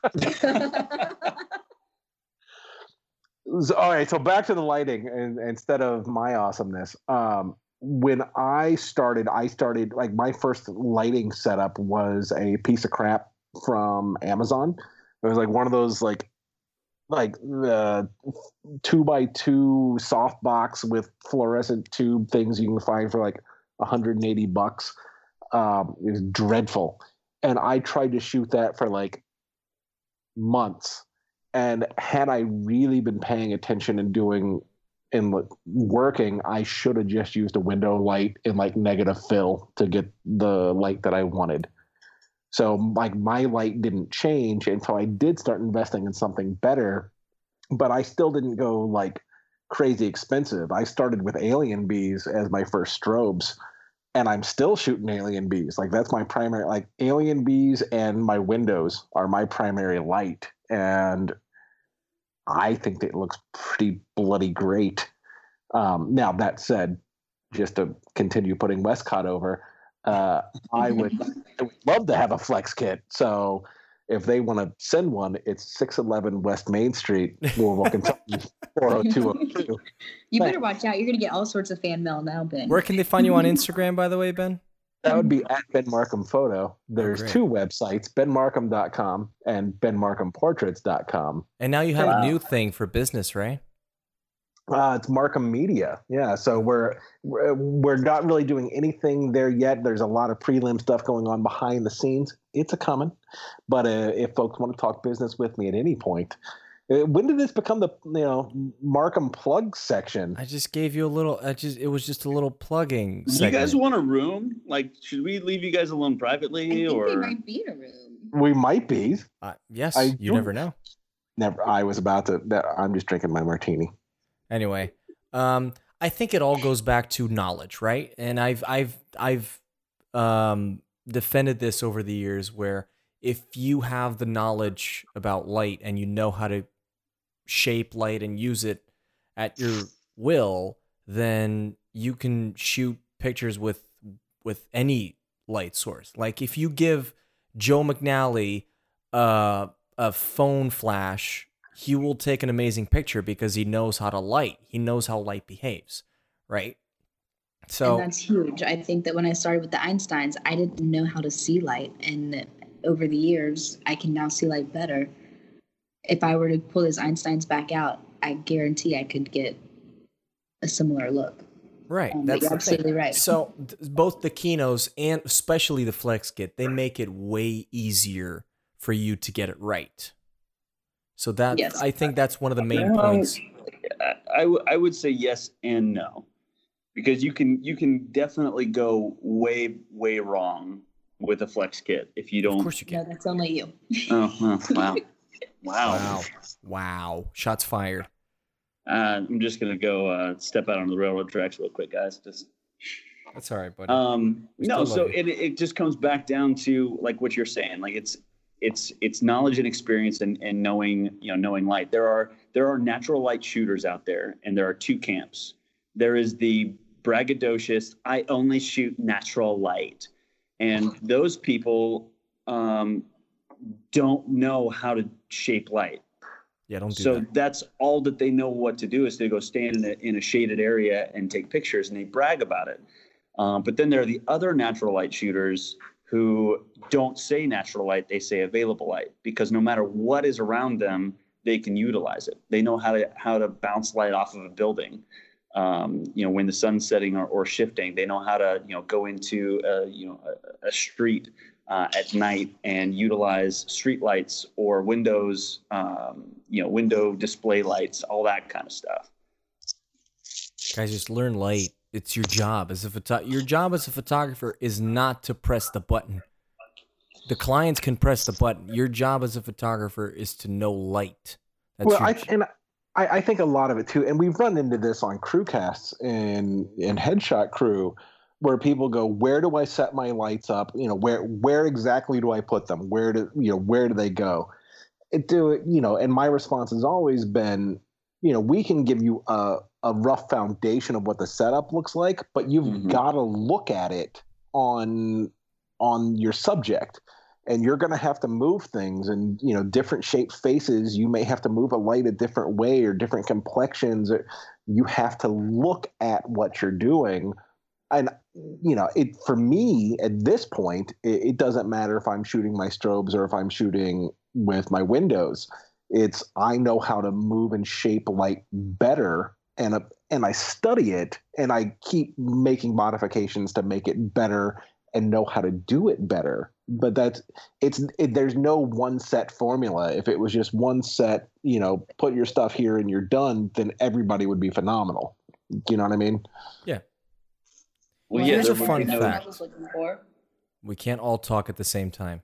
So, all right, so back to the lighting, and instead of my awesomeness, um, when I started, I started like my first lighting setup was a piece of crap from Amazon. It was like one of those like like uh, two by two soft box with fluorescent tube things you can find for like one hundred eighty bucks. Um, it was dreadful, and I tried to shoot that for like months. And had I really been paying attention and doing and working, I should have just used a window light in like negative fill to get the light that I wanted. So like my light didn't change until I did start investing in something better, but I still didn't go like crazy expensive. I started with Alien Bees as my first strobes, and I'm still shooting Alien Bees. Like that's my primary, like Alien Bees and my windows are my primary light. And I think that it looks pretty bloody great. Um, now, that said, just to continue putting Westcott over, uh, I would I would love to have a Flex Kit. So if they want to send one, it's six eleven West Main Street, Louisville, Kentucky, four oh two oh two. You better watch out. You're going to get all sorts of fan mail now, Ben. Where can they find you on Instagram, by the way, Ben? That would be at Ben Markham Photo. There's great. two websites, ben markham dot com and ben markham portraits dot com. And now you have Wow. a new thing for business, right? Uh, it's Markham Media. Yeah. So we're, we're we're not really doing anything there yet. There's a lot of prelim stuff going on behind the scenes. It's a coming. But uh, if folks want to talk business with me at any point, uh, when did this become the you know Markham plug section? I just gave you a little. I just it was just a little plugging. You segment. guys want a room? Like, should we leave you guys alone privately, I think or they might be in a room. We might be. Uh, yes, I you don't- never know. Never. I was about to. I'm just drinking my martini. Anyway, um, I think it all goes back to knowledge, right? And I've I've I've um, defended this over the years, where if you have the knowledge about light and you know how to shape light and use it at your will, then you can shoot pictures with with any light source. Like if you give Joe McNally uh, a phone flash, he will take an amazing picture because he knows how to light. He knows how light behaves, right? So and that's huge. I think that when I started with the Einsteins, I didn't know how to see light, and over the years, I can now see light better. If I were to pull those Einsteins back out, I guarantee I could get a similar look. Right, um, that's you're the absolutely thing. right. So th- both the Kinos and especially the Flex Kit, they make it way easier for you to get it right. So that Yes. I think that's one of the main Well, points. I, I, w- I would say yes and no, because you can you can definitely go way way wrong with a Flex Kit if you don't. Of course you No, can. that's only you. Oh, oh, wow, wow. Wow, wow! Shots fired. Uh, I'm just gonna go uh, step out on the railroad tracks real quick, guys. Just That's all right, buddy. um, We no. still So love you. it it just comes back down to like what you're saying. Like it's it's it's knowledge and experience and, and knowing you know knowing light. There are there are natural light shooters out there, and there are two camps. There is the braggadocious, I only shoot natural light, and those people um, don't know how to shape light. yeah, don't do So that. that's all that they know what to do is to go stand in a, in a shaded area and take pictures, and they brag about it. Um, but then there are the other natural light shooters who don't say natural light, they say available light, because no matter what is around them, they can utilize it. They know how to how to bounce light off of a building. Um, you know, when the sun's setting or, or shifting, they know how to you know go into a, you know a, a street uh, at night and utilize street lights or windows, um, you know, window display lights, all that kind of stuff. Guys, just learn light. It's your job as a photo- Your job as a photographer is not to press the button. The clients can press the button. Your job as a photographer is to know light. That's well, your I j- and I, I think a lot of it too, and we've run into this on crew casts and and headshot crew, where people go, "Where do I set my lights up? You know, where where exactly do I put them? Where do you know where do they go?" It do it, you know, and my response has always been, you know, we can give you a a rough foundation of what the setup looks like, but you've Mhm. got to look at it on on your subject. And you're going to have to move things, and you know, different shaped faces. You may have to move a light a different way, or different complexions. Or you have to look at what you're doing. And you know, it for me at this point, it, it doesn't matter if I'm shooting my strobes or if I'm shooting with my windows. It's I know how to move and shape light better, and uh, and I study it, and I keep making modifications to make it better and know how to do it better. But that's it's it, there's no one set formula. If it was just one set, you know, put your stuff here and you're done, then everybody would be phenomenal. Do you know what I mean? yeah. Well, Well, yeah, here's there a would fun be no- fact. I was looking for. We can't all talk at the same time.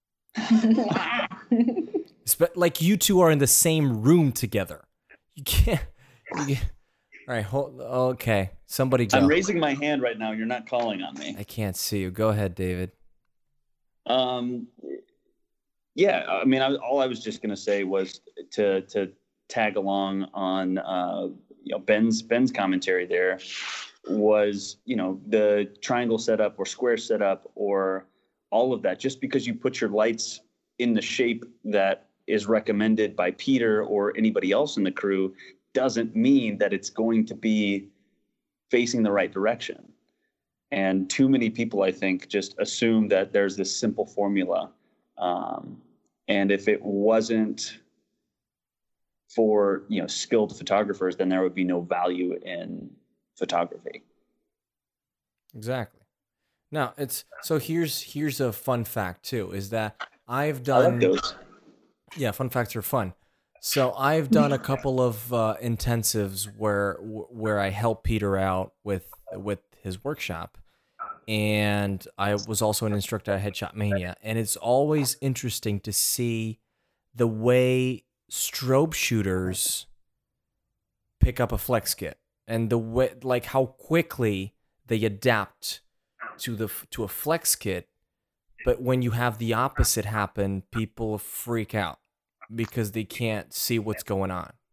Spe- Like you two are in the same room together. You can't. You can't- all right. Hold, okay. Somebody go. I'm raising my hand right now. You're not calling on me. I can't see you. Go ahead, David. Um, yeah, I mean, I, all I was just gonna say was to to tag along on uh, you know Ben's Ben's commentary. There was you know the triangle setup or square setup or all of that. Just because you put your lights in the shape that is recommended by Peter or anybody else in the crew doesn't mean that it's going to be facing the right direction. And too many people, I think, just assume that there's this simple formula. Um, and if it wasn't for, you know, skilled photographers, then there would be no value in photography. Exactly. Now it's so here's here's a fun fact too, is that I've I done like those. yeah, fun facts are fun. So I've done a couple of uh, intensives where where I help Peter out with with his workshop, and I was also an instructor at Headshot Mania, and it's always interesting to see the way strobe shooters pick up a flex kit and the way like how quickly they adapt to the to a flex kit. But when you have the opposite happen, people freak out because they can't see what's going on.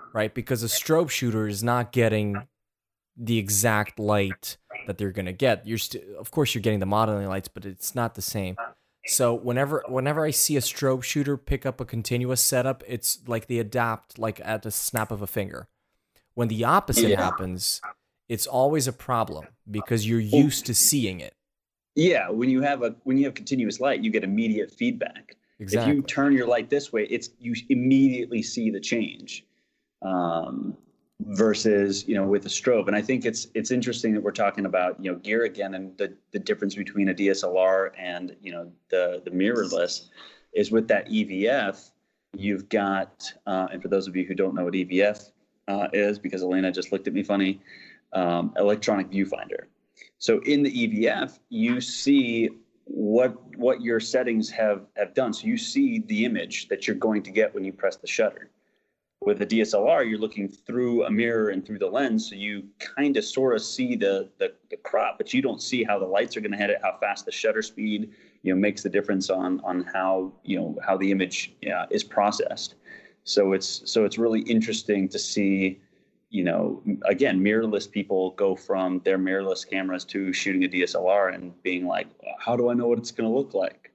right? Because a strobe shooter is not getting the exact light that they're going to get. You're st- of course you're getting the modeling lights, but it's not the same. So whenever whenever I see a strobe shooter pick up a continuous setup, it's like they adapt like at the snap of a finger. When the opposite Yeah. happens, it's always a problem because you're used to seeing it. Yeah, when you have a when you have continuous light, you get immediate feedback. Exactly. If you turn your light this way, it's you immediately see the change. Um, versus, you know, with the strobe. And I think it's it's interesting that we're talking about, you know, gear again, and the the difference between a D S L R and, you know, the the mirrorless is with that E V F, you've got, uh, and for those of you who don't know what E V F uh, is, because Elena just looked at me funny, um, electronic viewfinder. So in the E V F, you see what what your settings have, have done. So you see the image that you're going to get when you press the shutter. With a D S L R, you're looking through a mirror and through the lens, so you kind of sort of see the, the the crop, but you don't see how the lights are going to hit it, how fast the shutter speed, you know, makes the difference on on how, you know, how the image yeah, is processed. So it's so it's really interesting to see, you know, again, mirrorless people go from their mirrorless cameras to shooting a D S L R and being like, how do I know what it's going to look like?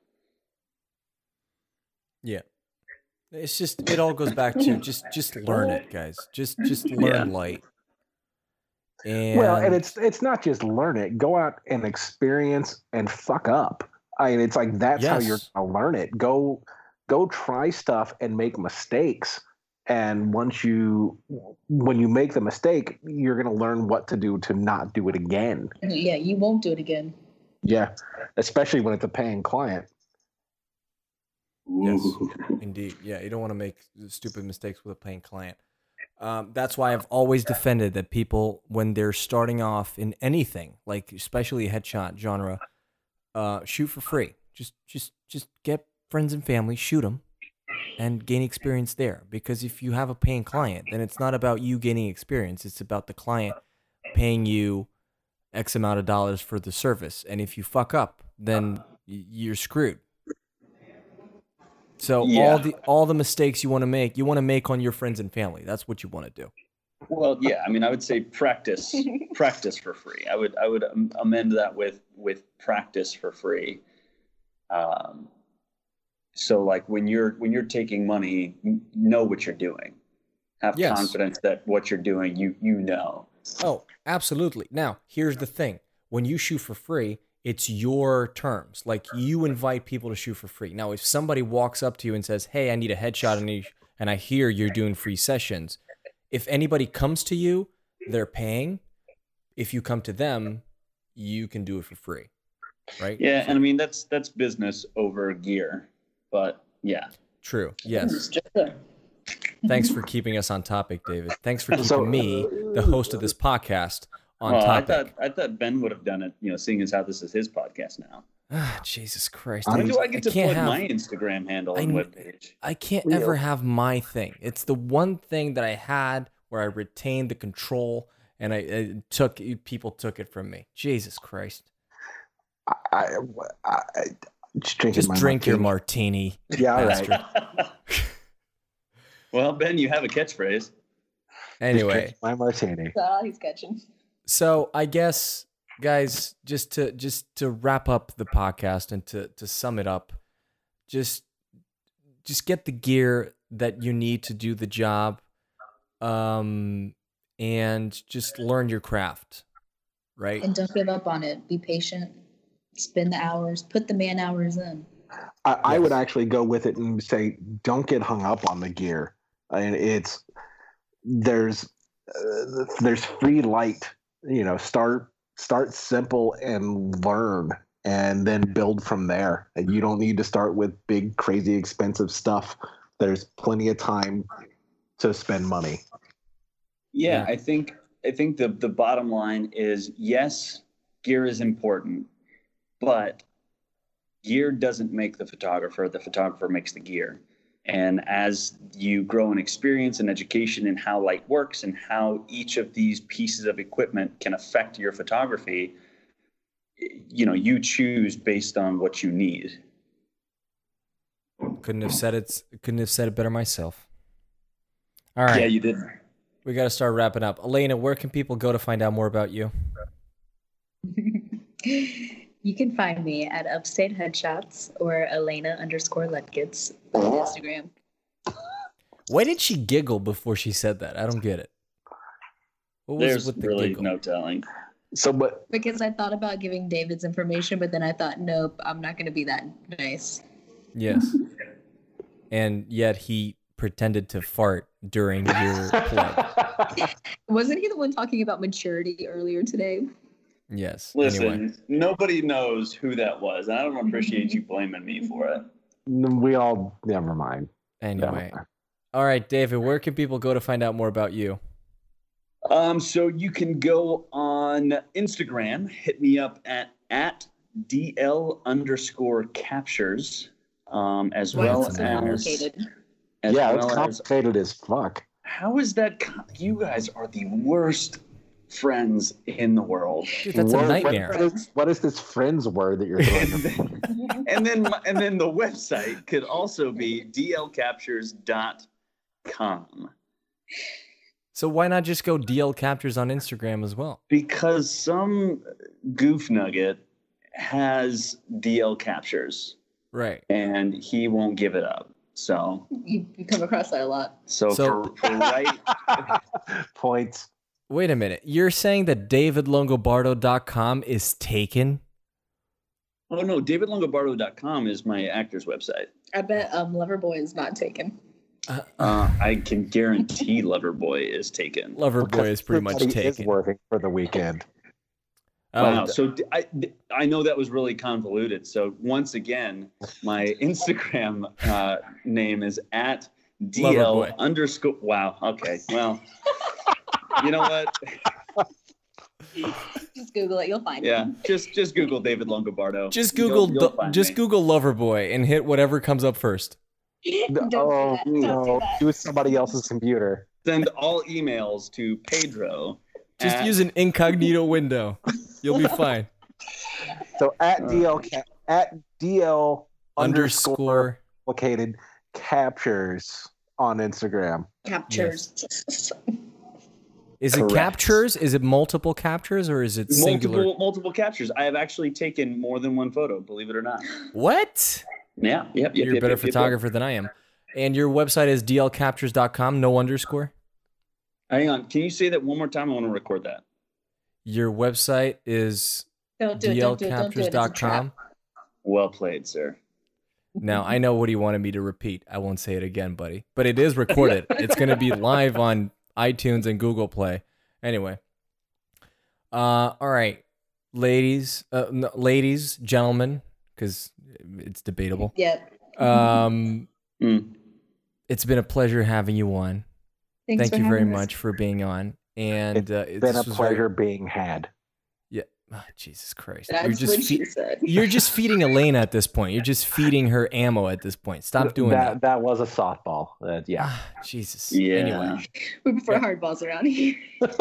Yeah. It's just, it all goes back to just just learn it, guys. Just just learn Yeah. light. And Well, and it's it's not just learn it. Go out and experience and fuck up. I mean, it's like that's how you're Yes. gonna learn it. Go go try stuff and make mistakes. And once you when you make the mistake, you're gonna learn what to do to not do it again. Yeah, you won't do it again. Yeah. Especially when it's a paying client. Yes, Ooh. indeed. Yeah, you don't want to make stupid mistakes with a paying client. Um, that's why I've always defended that people, when they're starting off in anything, like especially headshot genre, uh, shoot for free. Just, just, just get friends and family, shoot them, and gain experience there. Because if you have a paying client, then it's not about you gaining experience. It's about the client paying you X amount of dollars for the service. And if you fuck up, then y- you're screwed. So Yeah. all the all the mistakes you want to make, you want to make on your friends and family. That's what you want to do. Well, yeah, I mean, I would say practice, practice for free. I would, I would um, amend that with, with practice for free. Um, so like when you're, when you're taking money, n- know what you're doing. Have Yes. confidence that what you're doing, you, you know. Oh, absolutely. Now, here's the thing. When you shoot for free, it's your terms. Like you invite people to shoot for free. Now, if somebody walks up to you and says, "Hey, I need a headshot," and, you, and I hear you're doing free sessions, if anybody comes to you, they're paying. If you come to them, you can do it for free, right? Yeah. And I mean, that's, that's business over gear, but yeah. True. Yes. It's just a- Thanks for keeping us on topic, David. Thanks for keeping So- me, the host of this podcast, on Well, I topic. thought, I thought Ben would have done it, you know, seeing as how this is his podcast now. Ah, Jesus Christ. When I, do I get to can't plug have, my Instagram handle and I- webpage? I can't Yeah. ever have my thing. It's the one thing that I had where I retained the control, and I, I took people took it from me. Jesus Christ. I, I, I just drinking Just my drink your martini. martini. Yeah, all right. bastard. Well, Ben, you have a catchphrase. Just Anyway, drinking my martini. That's all he's catching. so I guess, guys, just to just to wrap up the podcast and to to sum it up, just just get the gear that you need to do the job, um, and just learn your craft, right? And don't give up on it. Be patient. Spend the hours. Put the man hours in. I, I would Yes. actually go with it and say, don't get hung up on the gear. And it's there's uh, there's free light. You know, start start simple and learn, and then build from there. And you don't need to start with big, crazy, expensive stuff. There's plenty of time to spend money. Yeah, Yeah. I think I think the the bottom line is yes, gear is important, but gear doesn't make the photographer. The photographer makes the gear. And as you grow in experience and education in how light works and how each of these pieces of equipment can affect your photography, you know, you choose based on what you need. Couldn't have said it. Couldn't have said it better myself. All right. Yeah, you did. We got to start wrapping up. Elena, where can people go to find out more about you? You can find me at Upstate Headshots or Elena underscore Letkits on Instagram. Why did she giggle before she said that? I don't get it. What was There's with the really giggle? no telling. So, but Because I thought about giving David's information, but then I thought, nope, I'm not going to be that nice. Yes. And yet he pretended to fart during your play. Wasn't he the one talking about maturity earlier today? Yes. Listen, Anyway. nobody knows who that was. And I don't appreciate you blaming me for it. we all never mind. Anyway. All right, David, where can people go to find out more about you? Um, so you can go on Instagram, hit me up at at DL underscore captures, um, as Wow, well it's so as, complicated. as yeah, well it's as complicated as fuck. how is that? Com- you guys are the worst friends in the world. Dude, that's What- a what- nightmare. what is, what is this friends word that you're and, throwing? then, and then my- and then the website could also be d l captures dot com. So why not just go D L Captures on Instagram as well? Because some goof nugget has D L captures Right. and he won't give it up. So, You, you come across that a lot. so, So- for, for right, Points. Wait a minute. You're saying that david longobardo dot com is taken? oh no, david longobardo dot com is my actor's website. I bet um, Loverboy is not taken. Uh, I can guarantee Loverboy is taken. Loverboy is pretty much Everybody is taken. working for the weekend. Oh, Wow. So d- I, d- I know that was really convoluted. So once again, my Instagram uh, name is at D L Loverboy. underscore. Wow. Okay. Well, you know what? Just Google it, you'll find Yeah. it. Just just Google David Longobardo. just You'll- Google you'll do- find just me. Google Loverboy and hit whatever comes up first. Don't do oh that. Don't do no, that. use somebody else's computer. Send all emails to Pedro. Just at- use an incognito window. You'll be fine. So at D L ca- at D L underscore Underscore. complicated captures on Instagram. Captures. Is it Correct. captures? Is it multiple captures or is it singular? multiple multiple captures. I have actually taken more than one photo. Believe it or not. What? Yeah. Yep. Yep. You're a yep, better yep, yep, yep. photographer than I am. And your website is d l captures dot com, no underscore? Hang on. Can you say that one more time? I want to record that. Your website is Don't do it. Don't do it. Don't do d l captures it. It's a dot com. trap. Well played, sir. Now, I know what he wanted me to repeat. I won't say it again, buddy. But it is recorded. It's going to be live on iTunes and Google Play. Anyway. Uh, all right. Ladies, uh, no, ladies, gentlemen, because it's debatable. Yep. Um, Mm. it's been a pleasure having you on. Thanks Thank for you very having us. much for being on. And uh, Been this a was pleasure very- being had. yeah. Oh, Jesus Christ. That's you're just what she fe- said. you're just feeding Elena at this point. You're just feeding her ammo at this point. Stop doing that. that. That was a softball. Uh, yeah. Ah, Jesus. Yeah. Anyway. We prefer hard balls around here.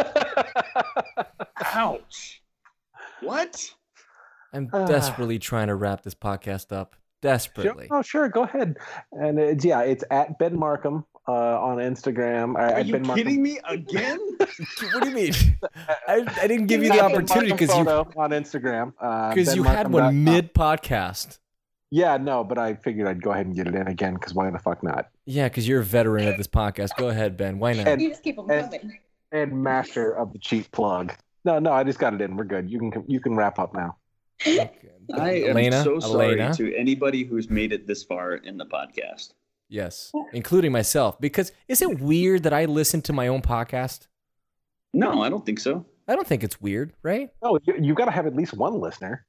Ouch. What? I'm Ah. desperately trying to wrap this podcast up. Desperately. Oh, sure. Go ahead. And it's, yeah, it's at Ben Markham uh, on Instagram. Are at you Ben Markham. kidding me again? What do you mean? I, I didn't give you At the Ben opportunity Markham because you photo on Instagram. Uh, because you had benmarkham dot one com. mid podcast. Yeah, no, but I figured I'd go ahead and get it in again because why the fuck not? Yeah, because you're a veteran of this podcast. Go ahead, Ben. Why not? And- You just keep them and- coming. And master of the cheap plug. No, no, I just got it in. We're good. You can you can wrap up now. Okay. I am Elena, so sorry Elena. to anybody who's made it this far in the podcast. Yes, including myself. Because is it weird that I listen to my own podcast? No, I don't think so. I don't think it's weird, right? No, you, you got to have at least one listener.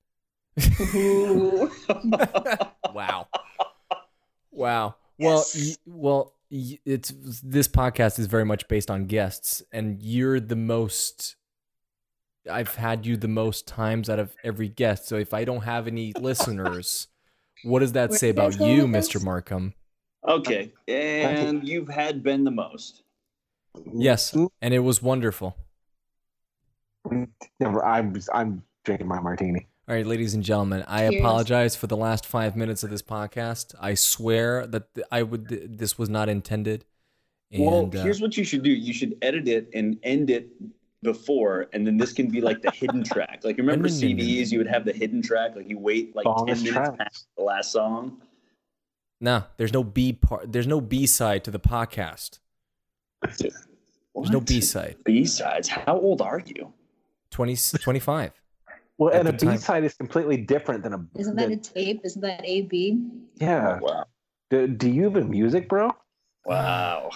Ooh. Wow. Wow. Well, y- well, y- it's this podcast is very much based on guests, and you're the most. I've had you the most times out of every guest. So if I don't have any listeners, what does that Where say you guys about go you, with Mister this? Markham? Okay, and you've had Ben the most. Yes, and it was wonderful. Never. I'm I'm drinking my martini. All right, ladies and gentlemen, I Cheers. apologize for the last five minutes of this podcast. I swear that th- I would. th- This was not intended. And, well, uh, here's what you should do. You should edit it and end it before, and then this can be like the hidden track. Like, remember No, no, no, C no, Ds, you would have the hidden track. Like, you wait like Bonus ten minutes tracks. past the last song. no, there's no B part. There's no B side to the podcast. There's no B side. B-sides. How old are you? twenty, twenty-five. Well, At and a the time. B side is completely different than a. Isn't that than- a tape? Isn't that A B? yeah. Wow. Do, do you have music, bro? Wow.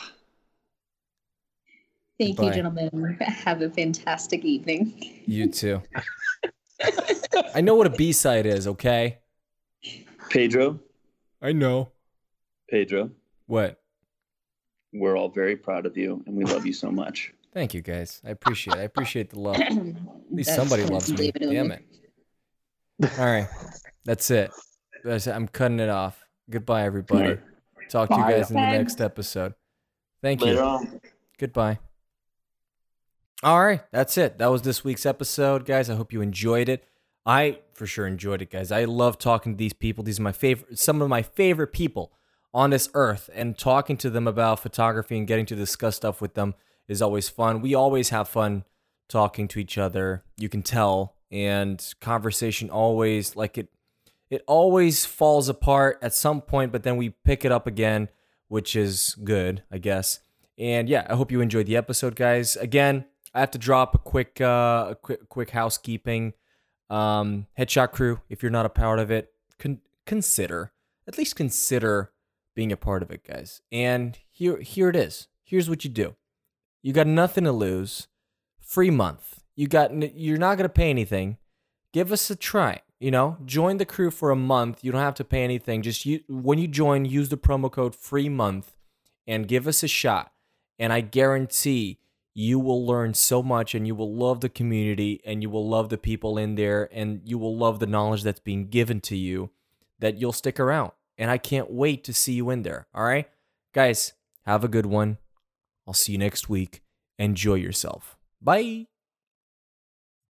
Thank Goodbye. you, gentlemen. Have a fantastic evening. You too. I know what a B side is. Okay. Pedro, I know. Pedro, What? we're all very proud of you, and we love you so much. Thank you, guys. I appreciate it. I appreciate the love. At At least somebody loves me. Damn it. All right. That's it. That's it. I'm cutting it off. Goodbye, everybody. Right. Talk to you Bye. guys in the Bye. next episode. Thank you. Later on. Goodbye. All right. That's it. That was this week's episode, guys. I hope you enjoyed it. I for sure enjoyed it, guys. I love talking to these people. These are my favorite, some of my favorite people on this earth, and talking to them about photography and getting to discuss stuff with them is always fun. We always have fun talking to each other. You can tell, and conversation always like it. It always falls apart at some point, but then we pick it up again, which is good, I guess. And yeah, I hope you enjoyed the episode, guys. Again, I have to drop a quick, uh, a quick, quick housekeeping. Um, Headshot Crew, if you're not a part of it, con- consider, at least consider being a part of it, guys. And here, here it is. Here's what you do. You got nothing to lose. Free month. You got, n- you're not gonna pay anything. Give us a try. You know, join the crew for a month. You don't have to pay anything. Just you, when you join, use the promo code free month and give us a shot. And I guarantee you will learn so much, and you will love the community, and you will love the people in there, and you will love the knowledge that's being given to you, that you'll stick around. And I can't wait to see you in there. All right, guys, have a good one. I'll see you next week. Enjoy yourself. Bye.